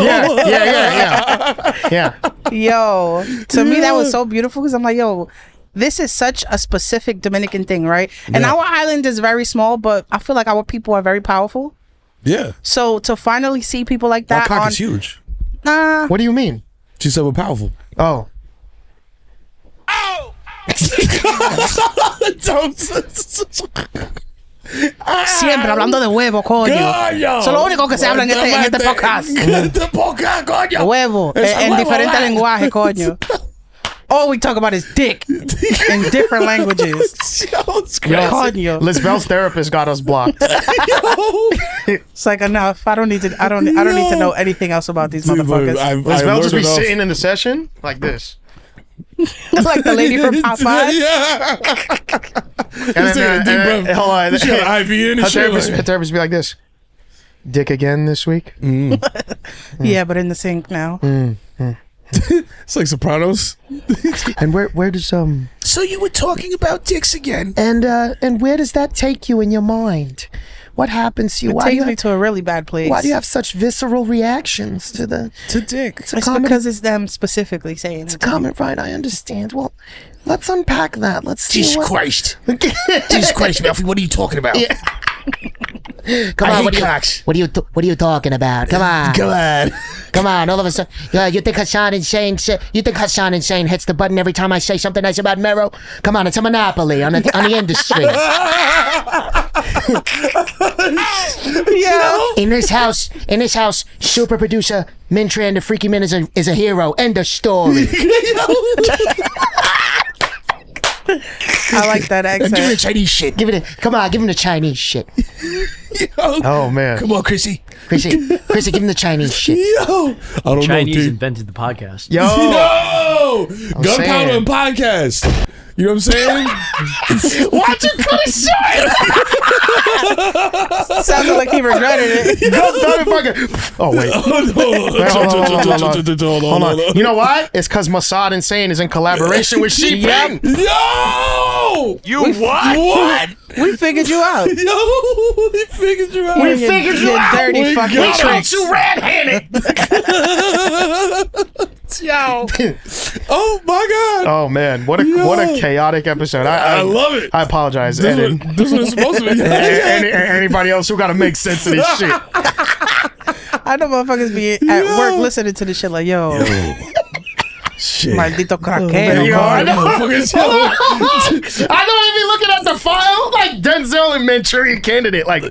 Yeah. Yo, to me that was so beautiful because I'm like, yo, this is such a specific Dominican thing, right? And Yeah. our island is very small, but I feel like our people are very powerful. Yeah. So to finally see people like Our that cock on, is huge. nah, What do you mean? She said we're powerful. Oh. siempre hablando de huevo, coño. Eso es lo único que se habla en este podcast. Este podcast, coño. Huevo, Es en huevo, diferentes man. lenguajes, coño. All we talk about is dick in different languages. Coño. Lisbel's therapist got us blocked. It's like enough. I don't need to know anything else about these motherfuckers. Lisbel just be sitting in the session like this. Like the lady from Popeyes. Yeah. And then, hold on. She got an IV in Her and shit. therapist be like this. Dick again this week? Yeah, but in the sink now. It's like Sopranos. And where does So you were talking about dicks again. And where does that take you in your mind? What happens to you? It Why do takes you me have, to a really bad place. why do you have such visceral reactions to the dick? It's a It's common, because it's them specifically saying it's a it. to me. common right. I understand. Well, let's unpack that. Let's see Jesus what. Christ. Jesus Christ, Melfi, what are you talking about? Come I on, hate cocks. what are you talking about? Come on, Come on. come on. All of a sudden, you think Hassan and Shane? You think Hassan and Shane hits the button every time I say something nice about Mero? Come on, it's a monopoly on the industry. Yeah. In this house, super producer Mintran the Freaky Man is a hero. End of story. I like that Give me the accent. Chinese shit. Give him the Chinese shit. Oh man. Come on, Chrissy. Chrissy, give him the Chinese shit. Yo. I don't Chinese know, dude. invented the podcast. Yo. Yo. Gunpowder saying. and podcast. You know what I'm saying? Why'd you cut it short? Sounded like he regretted it. Oh wait. Hold on. You know why? It's because Mossad Insane is in collaboration with Sheep. Yep. Yo! You what? What? We figured you out. Yo! We figured you out. We figured you out. Dirty We fucking got tricks. you red-handed. Yo! Oh my God! Oh man, what a chaotic episode. I love it. I apologize. This And is what it's supposed to be. anybody else who gotta make sense of this shit. I know motherfuckers be at work listening to this shit like, yo, Shit. maldito craquero. Yo, I know. I know I be looking at the file like Denzel and Manchurian Candidate. Like,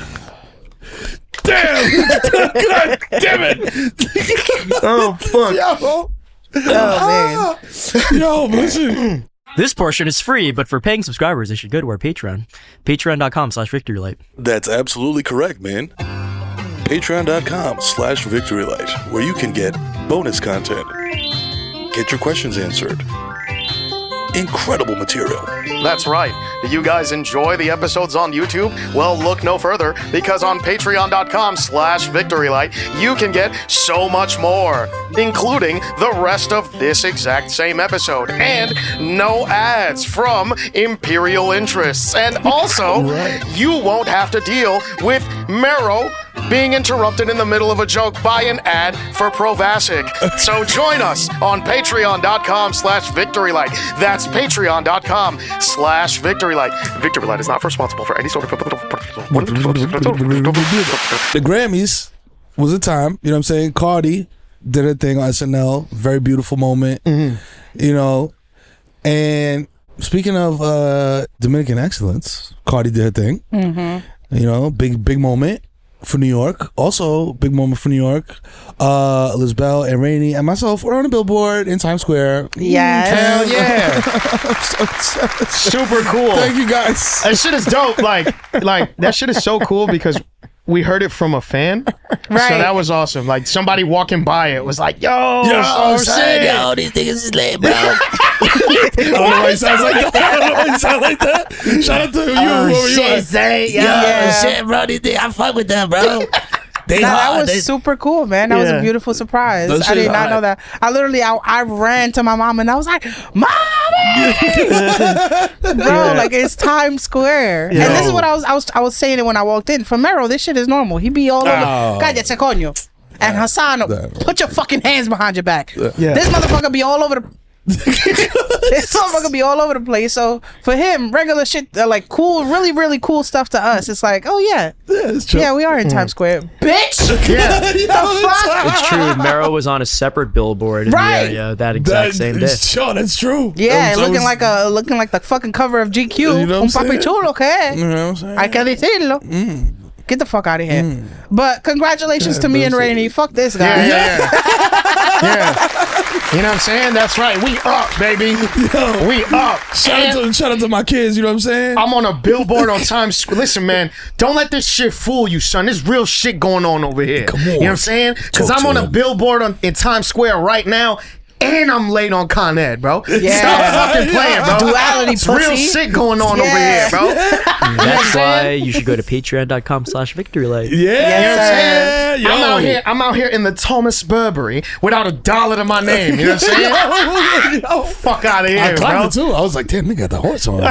Damn! God damn it! oh fuck. Yo! Oh, man. Yo, listen. This portion is free, but for paying subscribers, they should go to our Patreon. Patreon.com/VictoryLight. That's absolutely correct, man. Patreon.com/VictoryLight, where you can get bonus content, get your questions answered, incredible material. That's right. Do you guys enjoy the episodes on YouTube? Well, look no further, because on patreon.com/VictoryLight, you can get so much more, including the rest of this exact same episode, and no ads from Imperial Interests. And also, you won't have to deal with Mero being interrupted in the middle of a joke by an ad for Provasic. So join us on patreon.com/VictoryLight. That's patreon.com/VictoryLight. VictoryLight is not responsible for any sort of... The Grammys was a time, you know what I'm saying? Cardi did her thing on SNL. Very beautiful moment. You know, and speaking of Dominican excellence, Cardi did her thing. You know, big moment for New York. Also, big moment for New York. Lisbel and Rainey and myself were on a billboard in Times Square. Yes. Hell yeah. Super cool. Thank you guys. That shit is dope. Like that shit is so cool because we heard it from a fan. Right. So that was awesome. Like somebody walking by it was like, yo, son, these niggas is late, bro. I don't know why he sounds like that. I don't know why he sounds like that. Shout out to you. Where you at? Yeah. bro. I fuck with them, bro. That was super cool, man. That was a beautiful surprise. That I shit did is not know that. I ran to my mom and I was like, "Mommy!" Bro, like it's Times Square. And this is what I was saying it when I walked in. For Mero, this shit is normal. He be all over. Cállate, coño. And Hassan, put your fucking hands behind your back. This motherfucker be all over the. This motherfucker be all over the place. So for him, regular shit, like cool, really, really cool stuff to us. It's like, oh yeah, yeah, we are in Times Square, bitch. Yeah. The fuck? It's true. Mero was on a separate billboard in Right. the area that exact same day. Sure, that's true. Yeah, So looking it's- like the fucking cover of GQ. You know what I'm Un papi saying? chulo, que? You know what I'm saying? Hay que decirlo. Get the fuck out of here. But congratulations to me and Rainey. Fuck this guy. Yeah. You know what I'm saying? That's right. We up, baby. We up. Shout out to my kids. You know what I'm saying? I'm on a billboard on Times Square. Listen, man, don't let this shit fool you, son. There's real shit going on over here. Come on. You know what I'm saying? Because Talk I'm to on a him. billboard in Times Square right now. And I'm late on Con Ed, bro. Yeah. Stop fucking playing, bro. Duality, It's real pussy. shit going on Yeah. over here, bro. That's why you should go to patreon.com/victorylight. Yeah. You know what I'm saying? Yo. I'm out here in the Thomas Burberry without a dollar to my name. You know what I'm saying? Fuck out of I here, climbed bro. it too. I was like, damn, he got the horse on.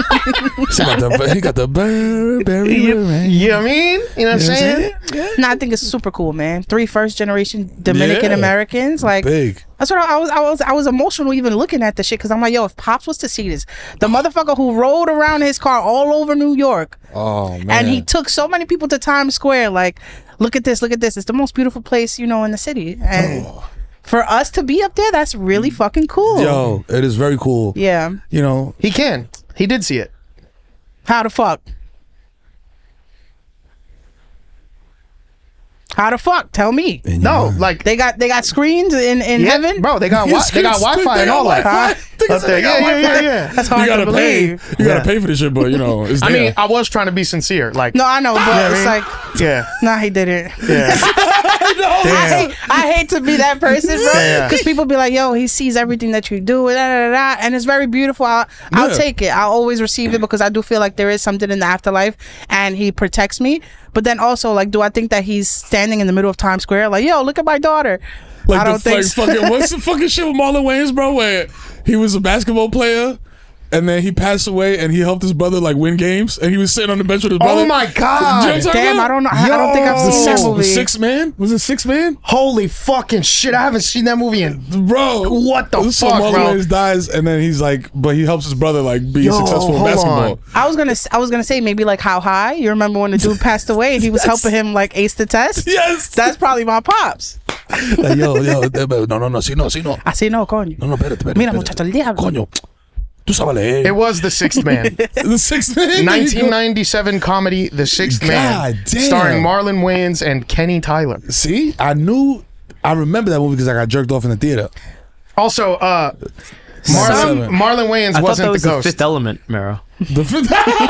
he got the Burberry. You know what I mean? You know what I'm saying? No, I think it's super cool, man. 3 first-generation Dominican Americans, like Big. that's what I was emotional even looking at the shit because I'm like, yo, if Pops was to see this, the motherfucker who rode around his car all over New York, Oh man. and he took so many people to Times Square, like, look at this. It's the most beautiful place, in the city, and for us to be up there, that's really fucking cool. Yo, it is very cool. Yeah. You know, He can. He did see it. How the fuck? How the fuck? Tell me. No, like They got screens in heaven, bro. They got Wi-Fi and all that. Up there. Yeah. That's you hard to gotta pay. believe. You gotta pay for this shit, but it's I there. mean, I was trying to be sincere. Like, No, I know, but it's like, yeah, nah, he didn't. yeah. I hate to be that person, bro. Yeah. Because people be like, yo, he sees everything that you do, and it's very beautiful. I'll Yeah. take it. I'll always receive it because I do feel like there is something in the afterlife, and he protects me. But then also, like, do I think that he's standing in the middle of Times Square, like, yo, look at my daughter? Like I don't think so. fucking what's the fucking shit with Marlon Wayans, bro? Where he was a basketball player and then he passed away and he helped his brother like win games and he was sitting on the bench with his brother. Oh my Do you know what I'm god! talking Damn, about? I don't know. I don't think I've The seen that movie. Six Man? Was it Six Man? Holy fucking shit! I haven't seen that movie in. Bro, What the so fuck, Marlon bro? Wayans dies and then he's like, but he helps his brother like be Yo, successful in hold basketball. on. I was gonna say maybe like How High. You remember when the dude passed away and he was helping him like ace the test? Yes. That's probably my pops. Like, yo, no, si no. Así no, coño. No, espérate. Mira, muchacho, el diablo. Coño, tú sabes leer. It was The Sixth Man. The Sixth Man? 1997 comedy The Sixth Man, God damn. starring Marlon Wayans and Kenny Tyler. See, I remember that movie because I got jerked off in the theater. Also, Seven. Marlon Wayans I thought wasn't that was the the ghost. Fifth Element, Mero. The fifth.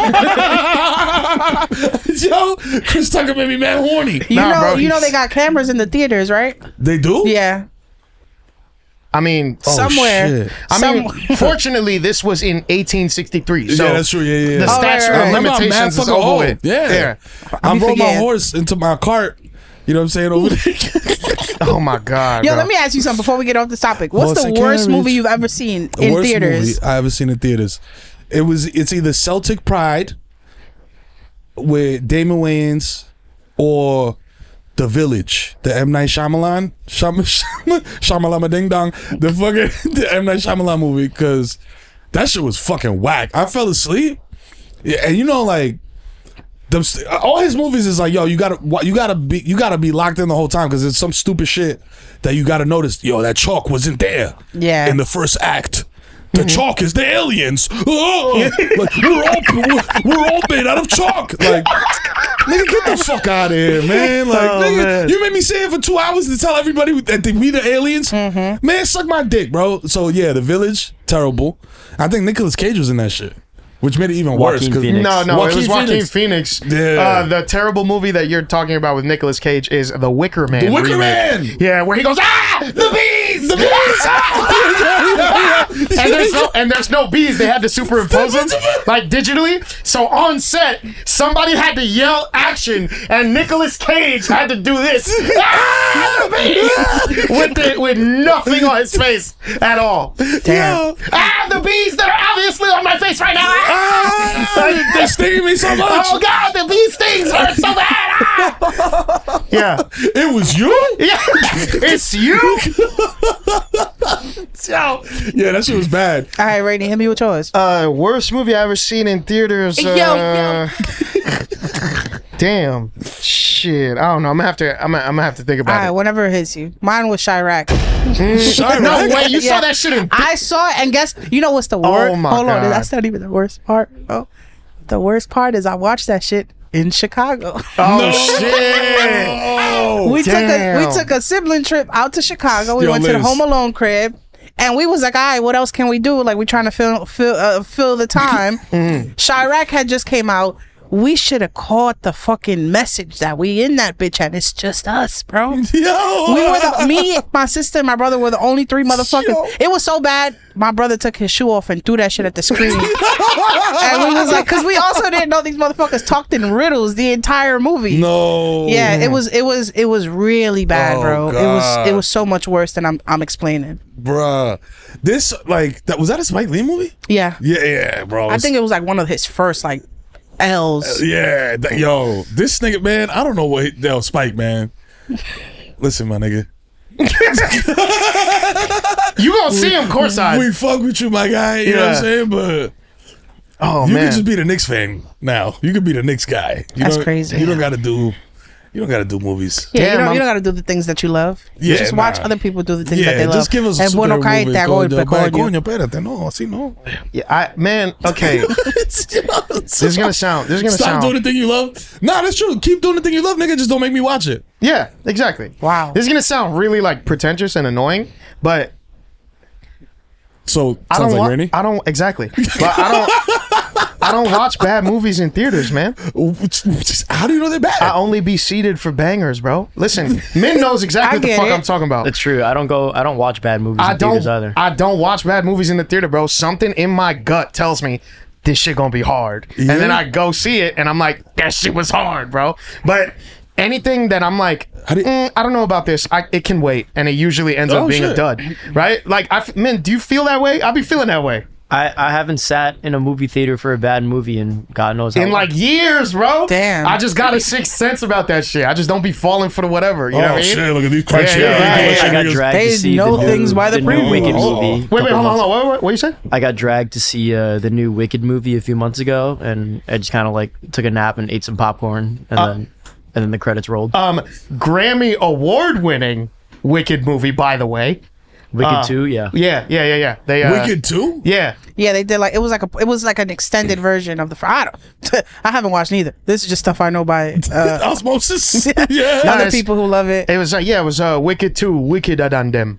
Yo, Chris Tucker made me mad horny. You Nah, know, bro, you know he's- they got cameras in the theaters, right? They do? Yeah, I mean, Oh, somewhere. shit. I mean, fortunately, this was in 1863. So yeah, that's true. Yeah. the Oh, statute right, right. of Remember, I'm mad limitations is fucking over old. with. Yeah. I be rode my forgetting. horse into my cart. You know what I'm saying? Over there. Oh my god. Yo, bro. let me ask you something before we get off this topic. What's Horse the and worst carriage. movie you've ever seen The in worst theaters? movie I ever seen in theaters. It's either Celtic Pride with Damon Wayans or The Village, the M. Night Shyamalan, Shyamalama Ding Dong, the M. Night Shyamalan movie, because that shit was fucking whack. I fell asleep, yeah, and like all his movies is like, yo, you gotta be locked in the whole time because it's some stupid shit that you gotta notice. Yo, that chalk wasn't there. Yeah. In the first act. The chalk is the aliens. Oh, like we're all made out of chalk. Like, nigga, get the fuck out of here, man. Like, nigga, you made me say it for 2 hours to tell everybody that we the aliens. Man, suck my dick, bro. So yeah, The Village, terrible. I think Nicolas Cage was in that shit. which made it even worse. Joaquin 'cause- Phoenix. No, it was Joaquin Phoenix. Yeah. The terrible movie that you're talking about with Nicolas Cage is The Wicker Man. The Wicker remake. Man! Yeah, where he goes, the bees! The bees! and there's no bees. They had to superimpose them, like digitally. So on set, somebody had to yell action, and Nicolas Cage had to do this. The bees! with nothing on his face at all. Damn. The bees that are obviously on my face right now. They're stinging me so much. Oh God, the bee stings hurt so bad. Yeah, It was you? yeah, it's you. Yeah, that shit was bad. All right, Rainy, hit me with yours. Worst movie I ever seen in theaters. Yo. Damn, shit. I don't know. I'm gonna have to think All right, about whenever it hits you. Mine was Chirac. it. No way, you saw that shit in. I saw it, and guess you know what's the worst? my Hold on, God. that's not even the worst part. Oh, the worst part is I watched that shit in Chicago. Oh shit. Oh, we damn. took a sibling trip out to Chicago. We Yo, went to the Liz. Home Alone crib, and we was like, all right, what else can we do? Like, we trying to fill the time. Chirac had just came out. We should have caught the fucking message that we in that bitch, and it's just us, bro. Yo. We were me, my sister, and my brother were the only three motherfuckers. Yo. It was so bad. My brother took his shoe off and threw that shit at the screen. And we was like, because we also didn't know these motherfuckers talked in riddles the entire movie. No. Yeah, it was really bad, Oh, bro. God. It was so much worse than I'm explaining. Bruh. This, like, that was that a Spike Lee movie? Yeah. Yeah, bro. I think it was like one of his first like L's. Yeah, yo, this nigga, man, I don't know what yo, Spike, man. Listen, my nigga. You gonna see him courtside? We fuck with you, my guy. You know what I'm Yeah. saying? But Oh you man. can just be the Knicks fan now. You could be the Knicks guy. You That's don't- crazy. You don't gotta do movies. Yeah, Damn, you don't got to do the things that you love. Yeah, Just watch nah. other people do the things that Yeah, they love. just give us a Es bueno superhero movie. cállate, hago el Coño, pecoño. espérate, no, así no. Yeah, man. Okay. This is gonna sound. Stop doing the thing you love. Nah, that's true. Keep doing the thing you love, nigga. Just don't make me watch it. Yeah, exactly. Wow. This is gonna sound really like pretentious and annoying, but So I sounds don't like wa- Rainy. I don't exactly. But I don't watch bad movies in theaters, man. How do you know they're bad? I only be seated for bangers, bro. Listen, Min knows exactly I what the get fuck it. I'm talking about. That's true. I don't watch bad movies in theaters either. I don't watch bad movies in the theater, bro. Something in my gut tells me this shit gonna be hard. And then I go see it and I'm like, that shit was hard, bro. But anything that I'm like, How do you- I don't know about this. It can wait, and it usually ends up Oh, being a shit. dud, right? Like, man, do you feel that way? I be feeling that way I haven't sat in a movie theater for a bad movie in God knows how in long. like years, bro. Damn. I just got a sixth sense about that shit. I just don't be falling for the whatever. You know what I mean? shit! Look at these crunchy. Yeah, yeah, I yeah. got dragged They to see know the things by the new preview. Wicked Oh. movie. Wait, couple hold months- on. What you said? I got dragged to see the new Wicked movie a few months ago, and I just kind of like took a nap and ate some popcorn, and then the credits rolled. Grammy award winning Wicked movie, by the way. Wicked 2, yeah. Yeah. They Wicked too. Yeah. Yeah, they did like it was like an extended version of the. I haven't watched neither. This is just stuff I know by Osmosis. Yeah. other Nice. people who love it. It was Wicked 2, Wickeder than them.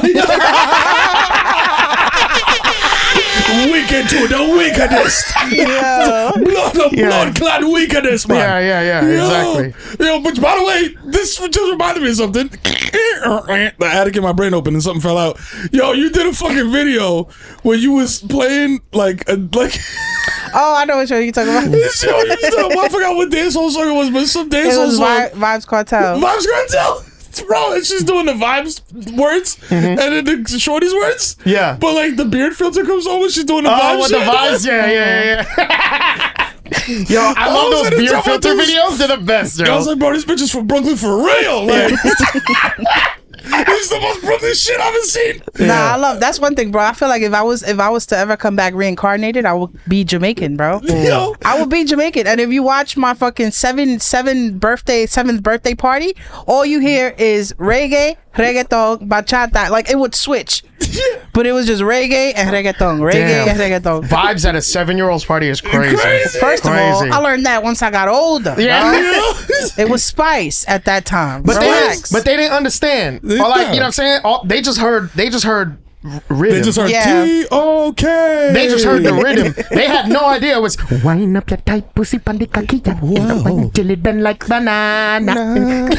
Wicked to the wickedest. Yeah. Blood clad wickedest, man. Yeah, exactly. Yo, but by the way, this just reminded me of something. The attic in my brain opened and something fell out. Yo, you did a fucking video where you was playing like Oh, I know what you're talking about. I forgot what dancehall song it was, but some It dancehall was song. Vibes Cartel. Vibes Cartel. Bro, and she's doing the vibes words and then the shorty's words. Yeah. But like the beard filter comes on when she's doing the Oh, vibes. with the shit. vibes? Yeah. Yo, I love was those in the beer top of filter those- videos. They're the best, I yo. was like, bro, this bitch is from Brooklyn for real. Like, this is the most Brooklyn shit I've ever seen. Nah, I love that's one thing, bro. I feel like if I was to ever come back reincarnated, I would be Jamaican, bro. Yo. I would be Jamaican. And if you watch my fucking seventh birthday party, all you hear is reggae, reggaeton, bachata. Like it would switch. But it was just reggae and reggaeton. Reggae and reggaeton. Vibes at a 7-year-old's party is crazy. First of all, Crazy. I learned that once I got older. Yeah. It was spice at that time. But Relax. they didn't understand. Or like, you know what I'm saying? They just heard rhythm. They just heard Yeah. T-O-K. They just heard the rhythm. They had no idea it was wind up your tight pussy pandikakia. Whoa. Till it bend like banana.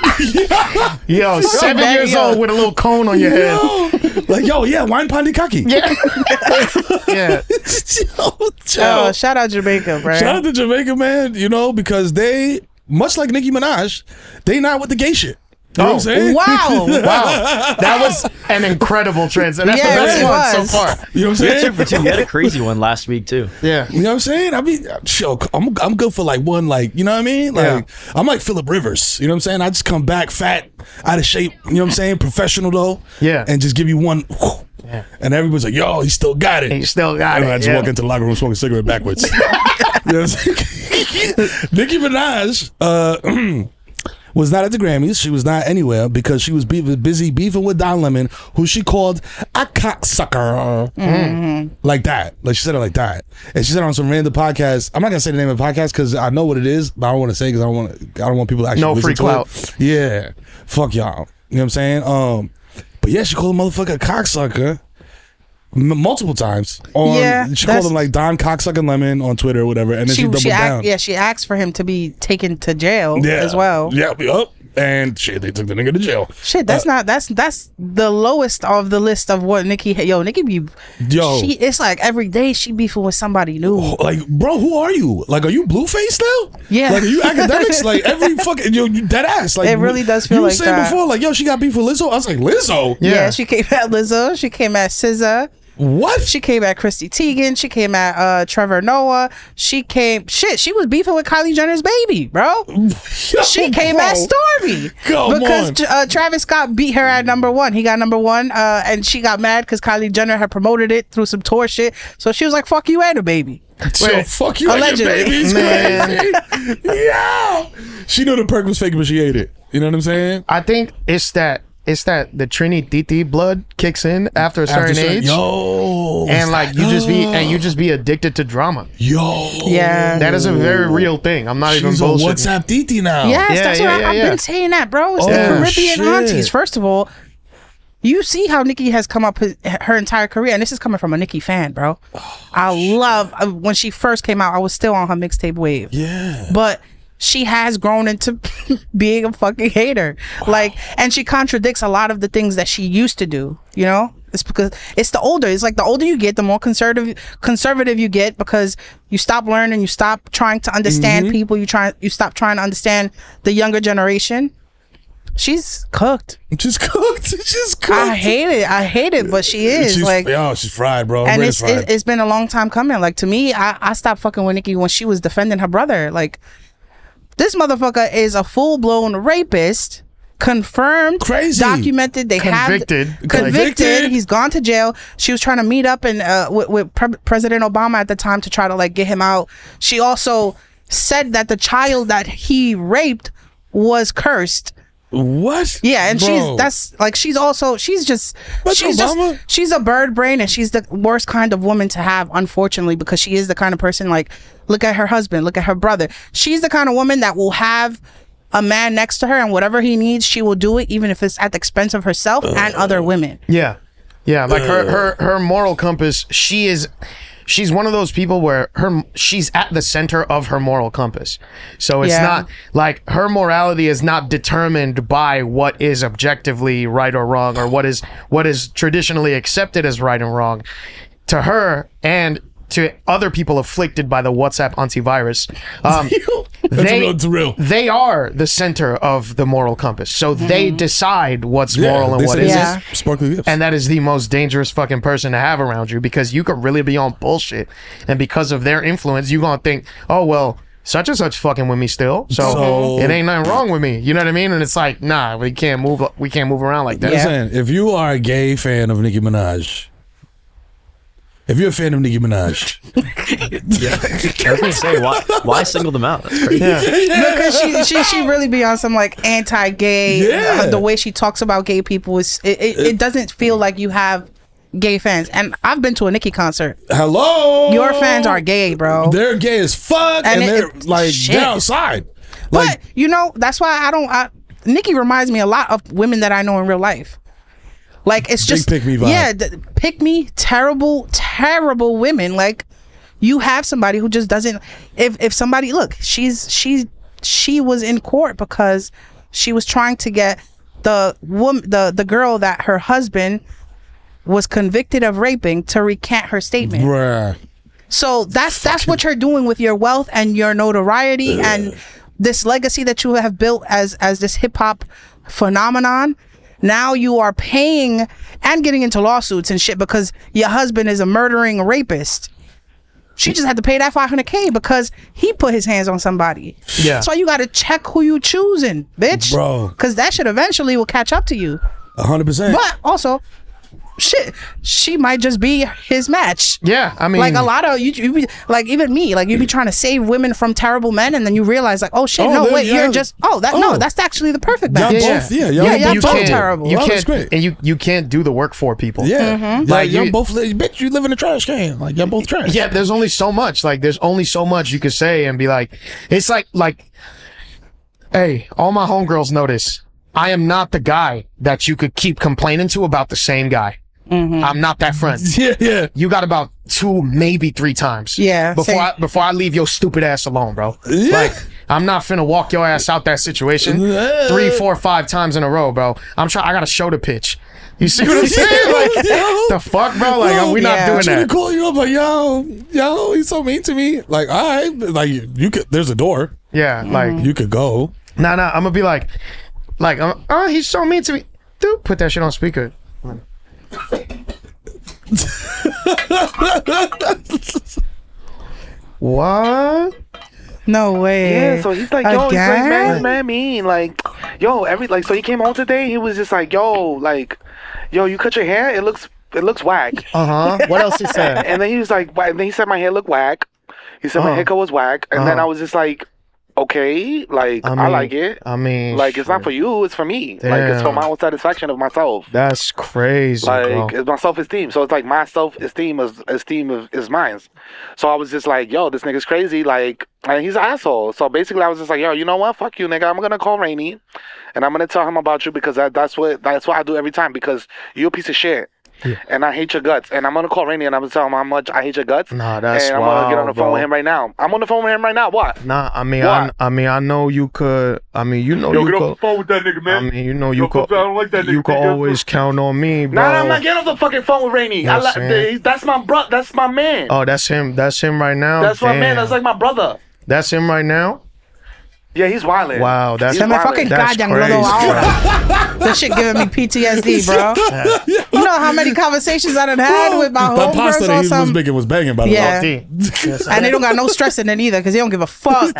Yo, 7 bad, years yo. old with a little cone on your head. Like, yo, yeah, wine pandikaki. Yeah. Oh, shout out Jamaica, bro. Shout out to Jamaica, man, you know, because they, much like Nicki Minaj, they not with the gay shit. You know what I'm saying? Wow. Wow. That was an incredible transition. That's Yeah, the best it one was. so far. You know what I'm saying? For two, you had a crazy one last week too. Yeah. You know what I'm saying? I mean, yo, I'm good for like one, like, you know what I mean? Like, I'm like Phillip Rivers. You know what I'm saying? I just come back fat, out of shape. You know what I'm saying? Professional though. Yeah. And just give you one. And everybody's like, yo, he still got it. He still got And it. I just walk into the locker room smoking a cigarette backwards. You know what I'm saying? Nicki Minaj was not at the Grammys. She was not anywhere because she was busy beefing with Don Lemon, who she called a cocksucker. Like that. Like, she said it like that. And she said it on some random podcast. I'm not going to say the name of the podcast because I know what it is, but I don't want to say because I don't want people to actually No listen free to clout. it. Yeah. Fuck y'all. You know what I'm saying? But yeah, she called a motherfucker a cocksucker. Multiple times. She called him like Don Cocksucker Lemon on Twitter or whatever, and then she doubled down. She asked for him to be taken to jail as well. Yeah, and shit, they took the nigga to jail. Shit, that's that's the lowest of the list of what Nicki be. It's like every day she beefing with somebody new. Like, bro, who are you? Like, are you Blueface now? Yeah. Like, are you academics? Like, every fucking you dead ass. Like, It really does feel you like were saying that. before, like, yo, she got beef with Lizzo. I was like, Lizzo. Yeah, she came at Lizzo. She came at SZA. What? She came at Chrissy Teigen. She came at Trevor Noah. She was beefing with Kylie Jenner's baby, bro. She came at Stormy because Travis Scott beat her at #1. He got #1, and she got mad because Kylie Jenner had promoted it through some tour shit. So she was like, "Fuck you and the baby." Yo, fuck you Allegedly. and your babies, man. Yeah. She knew the perk was fake, but she ate it. You know what I'm saying? I think it's that the Trini Titi blood kicks in after a certain age. Yo. And like you just be addicted to drama. Yo. Yeah. That is a very real thing. I'm not even She's on bullshitting. WhatsApp Titi now. Yes, that's what I've been saying that, bro. It's the Caribbean shit. aunties. First of all, you see how Nicki has come up her entire career, and this is coming from a Nicki fan, bro. I love when she first came out. I was still on her mixtape wave. Yeah. But she has grown into being a fucking hater. Like, and she contradicts a lot of the things that she used to do, you know? It's because it's the older you get, the more conservative you get, because you stop learning, you stop trying to understand people, you stop trying to understand the younger generation. She's cooked. She's cooked. She's cooked. I hate it, but she is. She's fried, bro. And Fried. it's been a long time coming. Like, to me, I stopped fucking with Nicki when she was defending her brother. Like, this motherfucker is a full-blown rapist, confirmed, crazy, Convicted. documented. Convicted. He's gone to jail. She was trying to meet up with President Obama at the time to try to like get him out. She also said that the child that he raped was cursed. What? Yeah, and Bro. she's a bird brain, and she's the worst kind of woman to have, unfortunately, because she is the kind of person, like, look at her husband, look at her brother. She's the kind of woman that will have a man next to her, and whatever he needs, she will do it, even if it's at the expense of herself and other women. Yeah. Like her moral compass, she's one of those people where she's at the center of her moral compass. So it's not like her morality is not determined by what is objectively right or wrong, or what is traditionally accepted as right and wrong. To her and to other people afflicted by the WhatsApp antivirus, That's real. they are the center of the moral compass. So they decide what's moral and what isn't. Sparkly lips. And that is the most dangerous fucking person to have around you, because you could really be on bullshit. And because of their influence, you gonna think, oh, well, such and such fucking with me still. So it ain't nothing wrong with me. You know what I mean? And it's like, nah, we can't move around like that. Listen, if you are a gay fan of Nicki Minaj, if you're a fan of Nicki Minaj, I was gonna say, why single them out? That's crazy. Because she really be on some like anti-gay. Yeah. The way she talks about gay people is it doesn't feel like you have gay fans. And I've been to a Nicki concert. hello, Your fans are gay, bro. They're gay as fuck, and they're like shit. they're outside. But you know, that's why Nicki reminds me a lot of women that I know in real life. Like it's just pick me vibe. yeah, pick me, terrible women. Like you have somebody who just doesn't. If somebody look, she was in court because she was trying to get the girl that her husband was convicted of raping to recant her statement. Bruh. So that's what you're doing with your wealth and your notoriety and this legacy that you have built as this hip hop phenomenon. Now you are paying and getting into lawsuits and shit because your husband is a murdering rapist. She just had to pay that $500K because he put his hands on somebody. Yeah. That's why you got to check who you choosing, bitch. Bro. Because that shit eventually will catch up to you. 100%. But also, shit, she might just be his match. Yeah, I mean, Like a lot of you be, like even me, like you be trying to save women from terrible men, and then you realize like, oh shit, no, wait, you're just no, that's actually the perfect Y'all match. both, y'all y'all both both terrible. You Oh, that's can't, great. and you can't do the work for people. Yeah. Mm-hmm. Like, you- y'all both, bitch, you live in a trash can. Like, y'all both trash. Yeah, there's only so much. Like, there's only so much you could say and be like, it's like, hey, all my homegirls know this. I am not the guy that you could keep complaining to about the same guy. Mm-hmm. I'm not that friend. Yeah. You got about 2, maybe 3 times. Yeah, same. Before I leave your stupid ass alone, bro. Yeah. Like, I'm not finna walk your ass out that situation 3, 4, 5 times in a row, bro. I gotta show the pitch. You see what I'm saying? Like, the fuck, bro? Like, we not Yeah. doing Trying to that. call you up like, yo, he's so mean to me. Like, all right, like you could. There's a door. Yeah, like, You could go. nah, I'm gonna be like, oh, he's so mean to me. Dude, put that shit on speaker. What? No way. Yeah, so he's like, yo, he's like, Again? man, mean, like, yo, so he came home today. He was just like, yo, you cut your hair. It looks whack. What else he said? And then he was like, and then he said my hair looked whack. He said my haircut was whack, and then I was just like, okay, like I like it. I mean, Like it's not for you, it's for me. Like it's for Damn. my own satisfaction of myself. that's crazy, Like bro. it's my self-esteem. So it's like my self-esteem is mine. So I was just like, yo, this nigga's crazy. Like, and he's an asshole. So basically I was just like, yo, you know what? Fuck you, nigga. I'm gonna call Rainey and I'm gonna tell him about you because that's what I do every time because you're a piece of shit. And I hate your guts. And I'm gonna call Rainey and I'm gonna tell him how much I hate your guts. Nah, that's and I'm gonna get on the wild, phone bro. with him right now. I'm on the phone with him right now. What? Nah, I mean, What? I know you could. I mean, you know Yo, you get could. off the phone with that nigga, man. I mean, you know you Yo, could. I don't like that You nigga. could always count on me, bro. Nah, I'm not getting off the fucking phone with Rainey. know what I'm saying? That's my bro. That's my man. Oh, that's him. That's him right now. That's my man. Damn. That's like my brother. That's him right now. Yeah, he's wildin'. Wow, that's Se me fucking that's callan, crazy. Rodo, ahora. This shit giving me PTSD, bro. You know how many conversations I done had with my The pasta homegirls that or he was something? making was banging, by the Yeah. way. And they don't got no stress in it either because they don't give a fuck.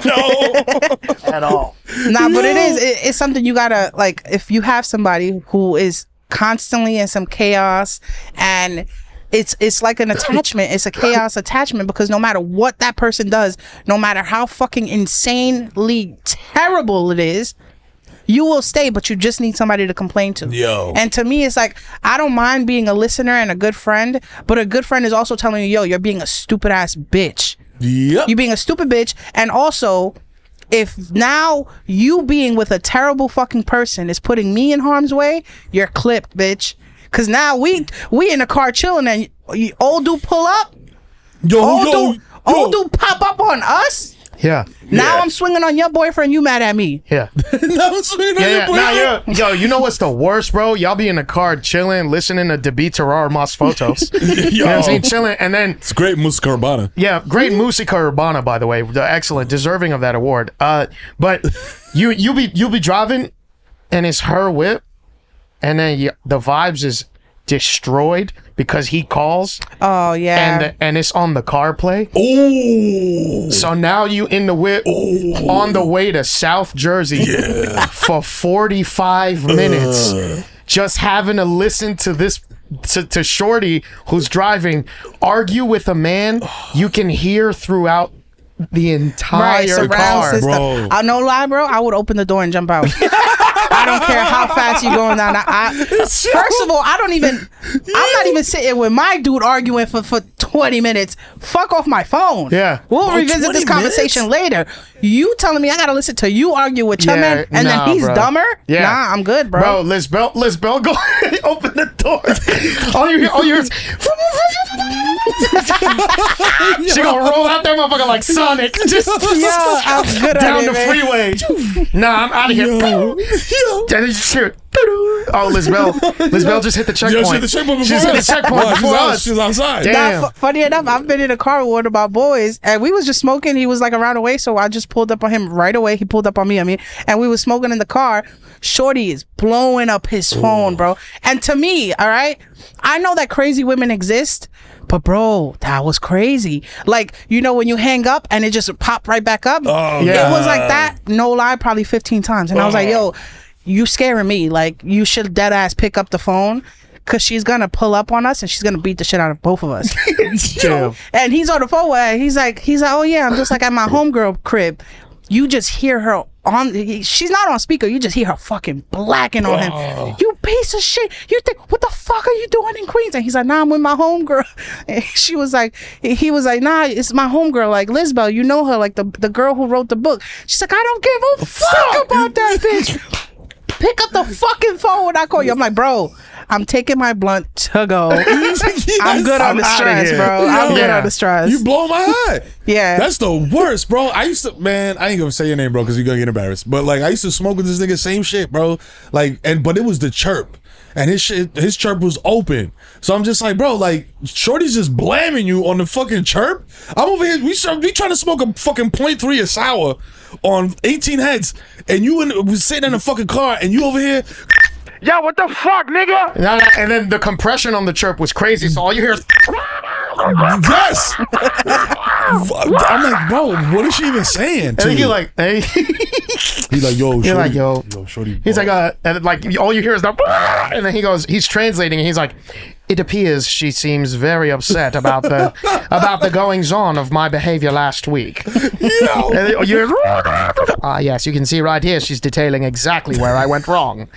At all. Nah, but it's something you gotta, like, if you have somebody who is constantly in some chaos and it's like an attachment, it's a chaos attachment because no matter what that person does, no matter how fucking insanely terrible it is, you will stay, but you just need somebody to complain to. Yo. And to me, it's like, I don't mind being a listener and a good friend, but a good friend is also telling you, yo, you're being a stupid ass bitch. Yep. You being a stupid bitch. And also, if now you being with a terrible fucking person is putting me in harm's way, you're clipped, bitch. Cause now we in the car chilling and old dude pull up, old dude pop up on us. Yeah. Now I'm swinging on your boyfriend. You mad at me? Yeah. No, swinging on your Yeah, boyfriend. yo, you know what's the worst, bro? Y'all be in the car chilling, listening to Dabi Terrar Mas photos. You know what I'm saying? Chilling, and then It's great, Musa Carbana. yeah, great Musika Urbana, by the way, excellent, deserving of that award. But you'll be driving, and it's her whip, and then the vibes is destroyed because he calls. Oh yeah. And it's on the car play. Oh. So now you in the whip on the way to South Jersey for 45 minutes, just having to listen to this to Shorty who's driving argue with a man you can hear throughout the entire surround car. system. Bro. I no lie, bro. I would open the door and jump out. I don't care how fast you're going down. First of all, I'm not even sitting with my dude arguing for 20 minutes. Fuck off my phone. Yeah. We'll Oh, revisit 20 this conversation later. You telling me I gotta listen to you argue with your man and nah, then he's bro. dumber? Yeah. Nah, I'm good, bro. Bro, Liz Bell, go open the door. all you hear is she gonna roll out that motherfucker like Sonic, just Yeah, I'm good down at the it, man. freeway. Nah, I'm out of here. And then you just hear it. Oh, Liz Bell just hit the checkpoint. Yo, she hit the checkpoint She's before hit the us. checkpoint Well, before us. She's outside. Damn. Nah, funny enough, I've been in a car with one of my boys, and we was just smoking. He was like around the way, so I just pulled up on him right away. He pulled up on me, and we was smoking in the car. Shorty is blowing up his phone, bro. And to me, all right, I know that crazy women exist, but bro, that was crazy. Like, you know, when you hang up and it just popped right back up. Oh, yeah. It was like that, no lie, probably 15 times. And I was like, yo, you scaring me. Like, you should dead ass pick up the phone. Cause she's gonna pull up on us and she's gonna beat the shit out of both of us. Damn. And he's on the phone with her. He's like, oh yeah, I'm just like at my homegirl crib. You just hear her she's not on speaker. You just hear her fucking blacking on him. You piece of shit. You think, what the fuck are you doing in Queens? And he's like, nah, I'm with my homegirl. And he was like, nah, it's my homegirl, like Lizbel. You know her, like the girl who wrote the book. She's like, I don't give a fuck about that bitch. Pick up the fucking phone when I call you. I'm like, bro, I'm taking my blunt to go. I'm good on the outta stress, here. bro. I'm good Yeah. on the stress. You blow my high. Yeah. That's the worst, bro. I used to, man, I ain't gonna say your name, bro, because you're gonna get embarrassed. But like, I used to smoke with this nigga, same shit, bro. Like, but it was the chirp. And his chirp was open. So I'm just like, bro, like, Shorty's just blamming you on the fucking chirp. I'm over here, we trying to smoke a fucking 0.3 of sour on 18 heads, and you was sitting in a fucking car, and you over here. Yo, what the fuck, nigga? And then the compression on the chirp was crazy, so all you hear is Yes. I'm like, bro, what is she even saying? and To then you? you're like, hey. He's like, yo, Shorty. You're like, yo. Shorty. He's like, and like all you hear is the, and then he's translating, and he's like, it appears she seems very upset about the goings on of my behavior last week. yo. And then you're, yes, you can see right here, she's detailing exactly where I went wrong.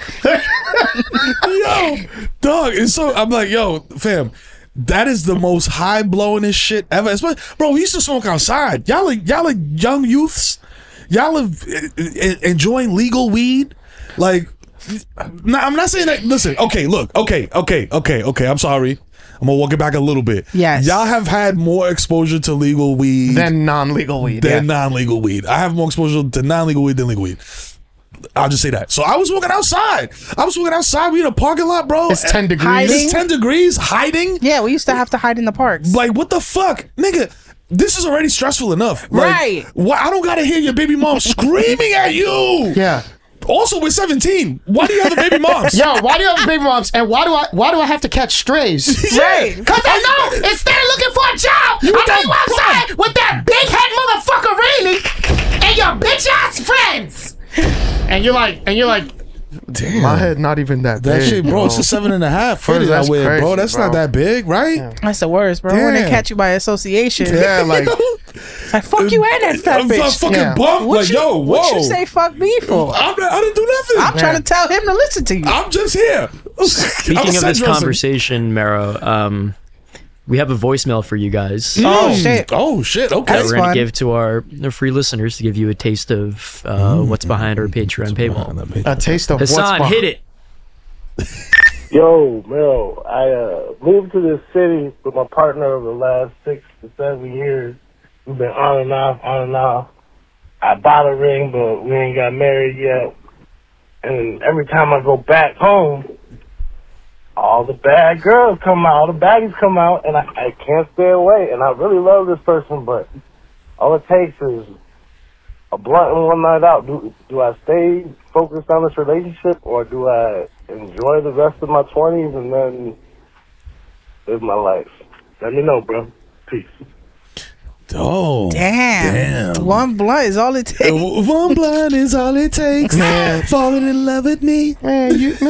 Yo, dog. And so I'm like, yo, fam, that is the most high blowingest shit ever. Bro, we used to smoke outside. Y'all are young youths. Y'all are enjoying legal weed. Like, nah, I'm not saying that. Listen, okay, look, okay. I'm sorry. I'm gonna walk it back a little bit. Yes. Y'all have had more exposure to legal weed Then non-legal weed. than yeah. non-legal weed. I have more exposure to non-legal weed than legal weed. I'll just say that. So I was walking outside. We in a parking lot, bro. It's 10 degrees. Hiding. It's 10 degrees. Hiding. Yeah, we used to have to hide in the parks. Like, what the fuck? Nigga, this is already stressful enough. Like, Right. Why, I don't gotta hear your baby mom screaming at you. Yeah. Also, we're 17. Why do you have the baby moms? Yo, why do you have baby moms? And why do I have to catch strays? Right. Cause I know instead of looking for a job, I know you outside with that big head motherfucker Rainey and your bitch ass friends. And you're like, Damn. my head not even that That big. shit, bro, it's a 7.5 foot That's that way, bro. crazy, That's bro. not that big, right? That's the worst, bro. When they Damn. catch you by association. Yeah, like It's like, fuck you and that fat bitch. Fucking Yeah. bump. What Like, you, yo, whoa. what you say fuck me for? I didn't do nothing. I'm trying to tell him to listen to you. I'm just here. Speaking of this conversation, Mero, we have a voicemail for you guys. Oh, shit. Oh, shit. Okay. that That's we're going fun. to give to our free listeners to give you a taste of what's behind our Patreon paywall. a taste of what's Hassan, behind. hit it. Yo, Mel, I moved to this city with my partner over the last 6 to 7 years. We've been on and off. I bought a ring, but we ain't got married yet. And every time I go back home, all the bad girls come out, all the baddies come out, and I can't stay away. And I really love this person, but all it takes is a blunt and one night out. Do I stay focused on this relationship, or do I enjoy the rest of my 20s and then live my life? Let me know, bro. Peace. Oh. Damn. One blunt is all it takes. One blunt is all it takes. Man. Falling in love with me. Man, Listen,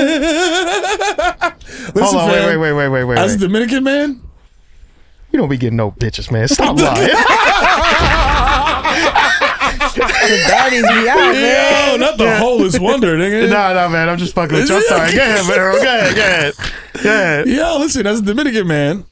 Hold on, fam, wait. As a Dominican man, You don't be getting no bitches, man. Stop lying. Daddies be out, man. Yo, not the wholest wonder, nigga. No, man. I'm just fucking with you. I'm sorry. Go ahead, man. Go ahead. Yo, listen, as a Dominican man,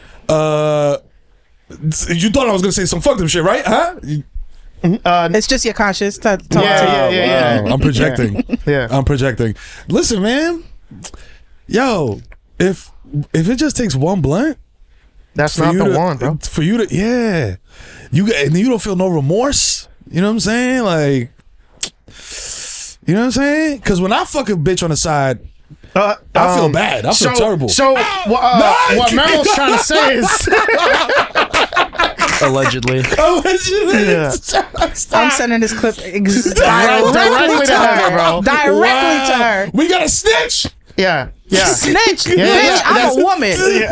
you thought I was gonna say some fucked up shit, right? Huh? It's just your conscience. Yeah. I'm projecting. Yeah. I'm projecting. Listen, man. Yo, if it just takes one blunt, That's for not you the to- one, bro. For you to, and you don't feel no remorse. You know what I'm saying? Like, you know what I'm saying? Because when I fuck a bitch on the side, I feel bad. I feel terrible. So what Memo's trying to say is, Allegedly. yeah. I'm sending this clip directly to her, bro. Directly to her. We got a snitch. Yeah. Snitch, bitch. yeah, I'm a woman.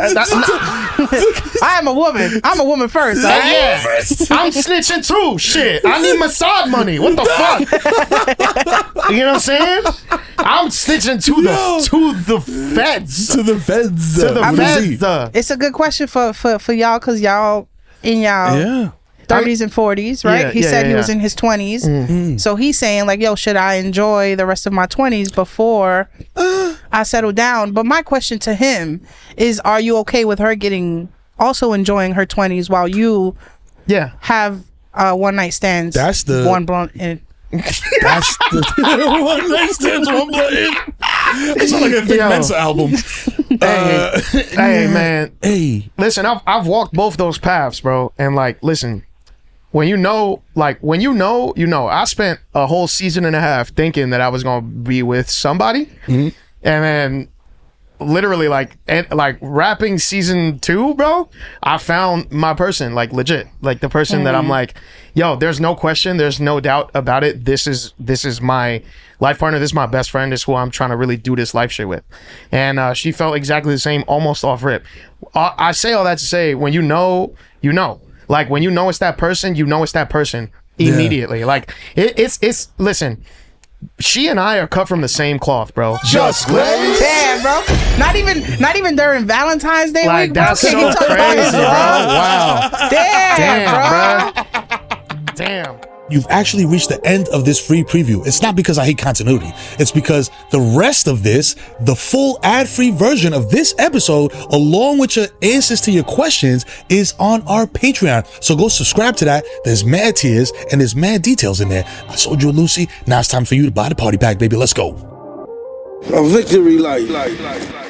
I am a woman. I'm a woman first. All right? Yeah. I'm snitching too. Shit. I need Mossad money. What the fuck? You know what I'm saying? I'm snitching to the feds. To the feds. To the With a Z. feds. It's a good question for y'all because y'all in y'all Yeah. 30s and 40s, right? Yeah, He yeah, said he yeah. was in his 20s. So he's saying like, yo, should I enjoy the rest of my 20s before I settle down? But my question to him is, are you okay with her also enjoying her 20s while you have one night stands? That's the- one blunt in. That's the one night stands, one blunt. It's not like a Vic Yo. Mensa album. Hey, man. Hey. Listen, I've walked both those paths, bro. And like, listen, when you know, you know. I spent a whole season and a half thinking that I was gonna be with somebody, and then literally like wrapping season 2, bro, I found my person, like legit, like the person that I'm like, yo, there's no question, there's no doubt about it. This is my life partner. This is my best friend. This is who I'm trying to really do this life shit with. And she felt exactly the same, almost off rip. I say all that to say, when you know, like when you know it's that person, you know it's that person immediately. Like it's listen. She and I are cut from the same cloth, bro. Just glaze. Damn, bro. Not even during Valentine's Day Like, week, bro. that's Can so you talk about his crazy, bro. love? Wow. Damn, bro. Damn. You've actually reached the end of this free preview. It's not because I hate continuity. It's because the rest of this, the full ad-free version of this episode, along with your answers to your questions, is on our Patreon. So go subscribe to that. There's mad tiers and there's mad details in there. I sold you a Lucy. Now it's time for you to buy the party pack, baby. Let's go. A victory light.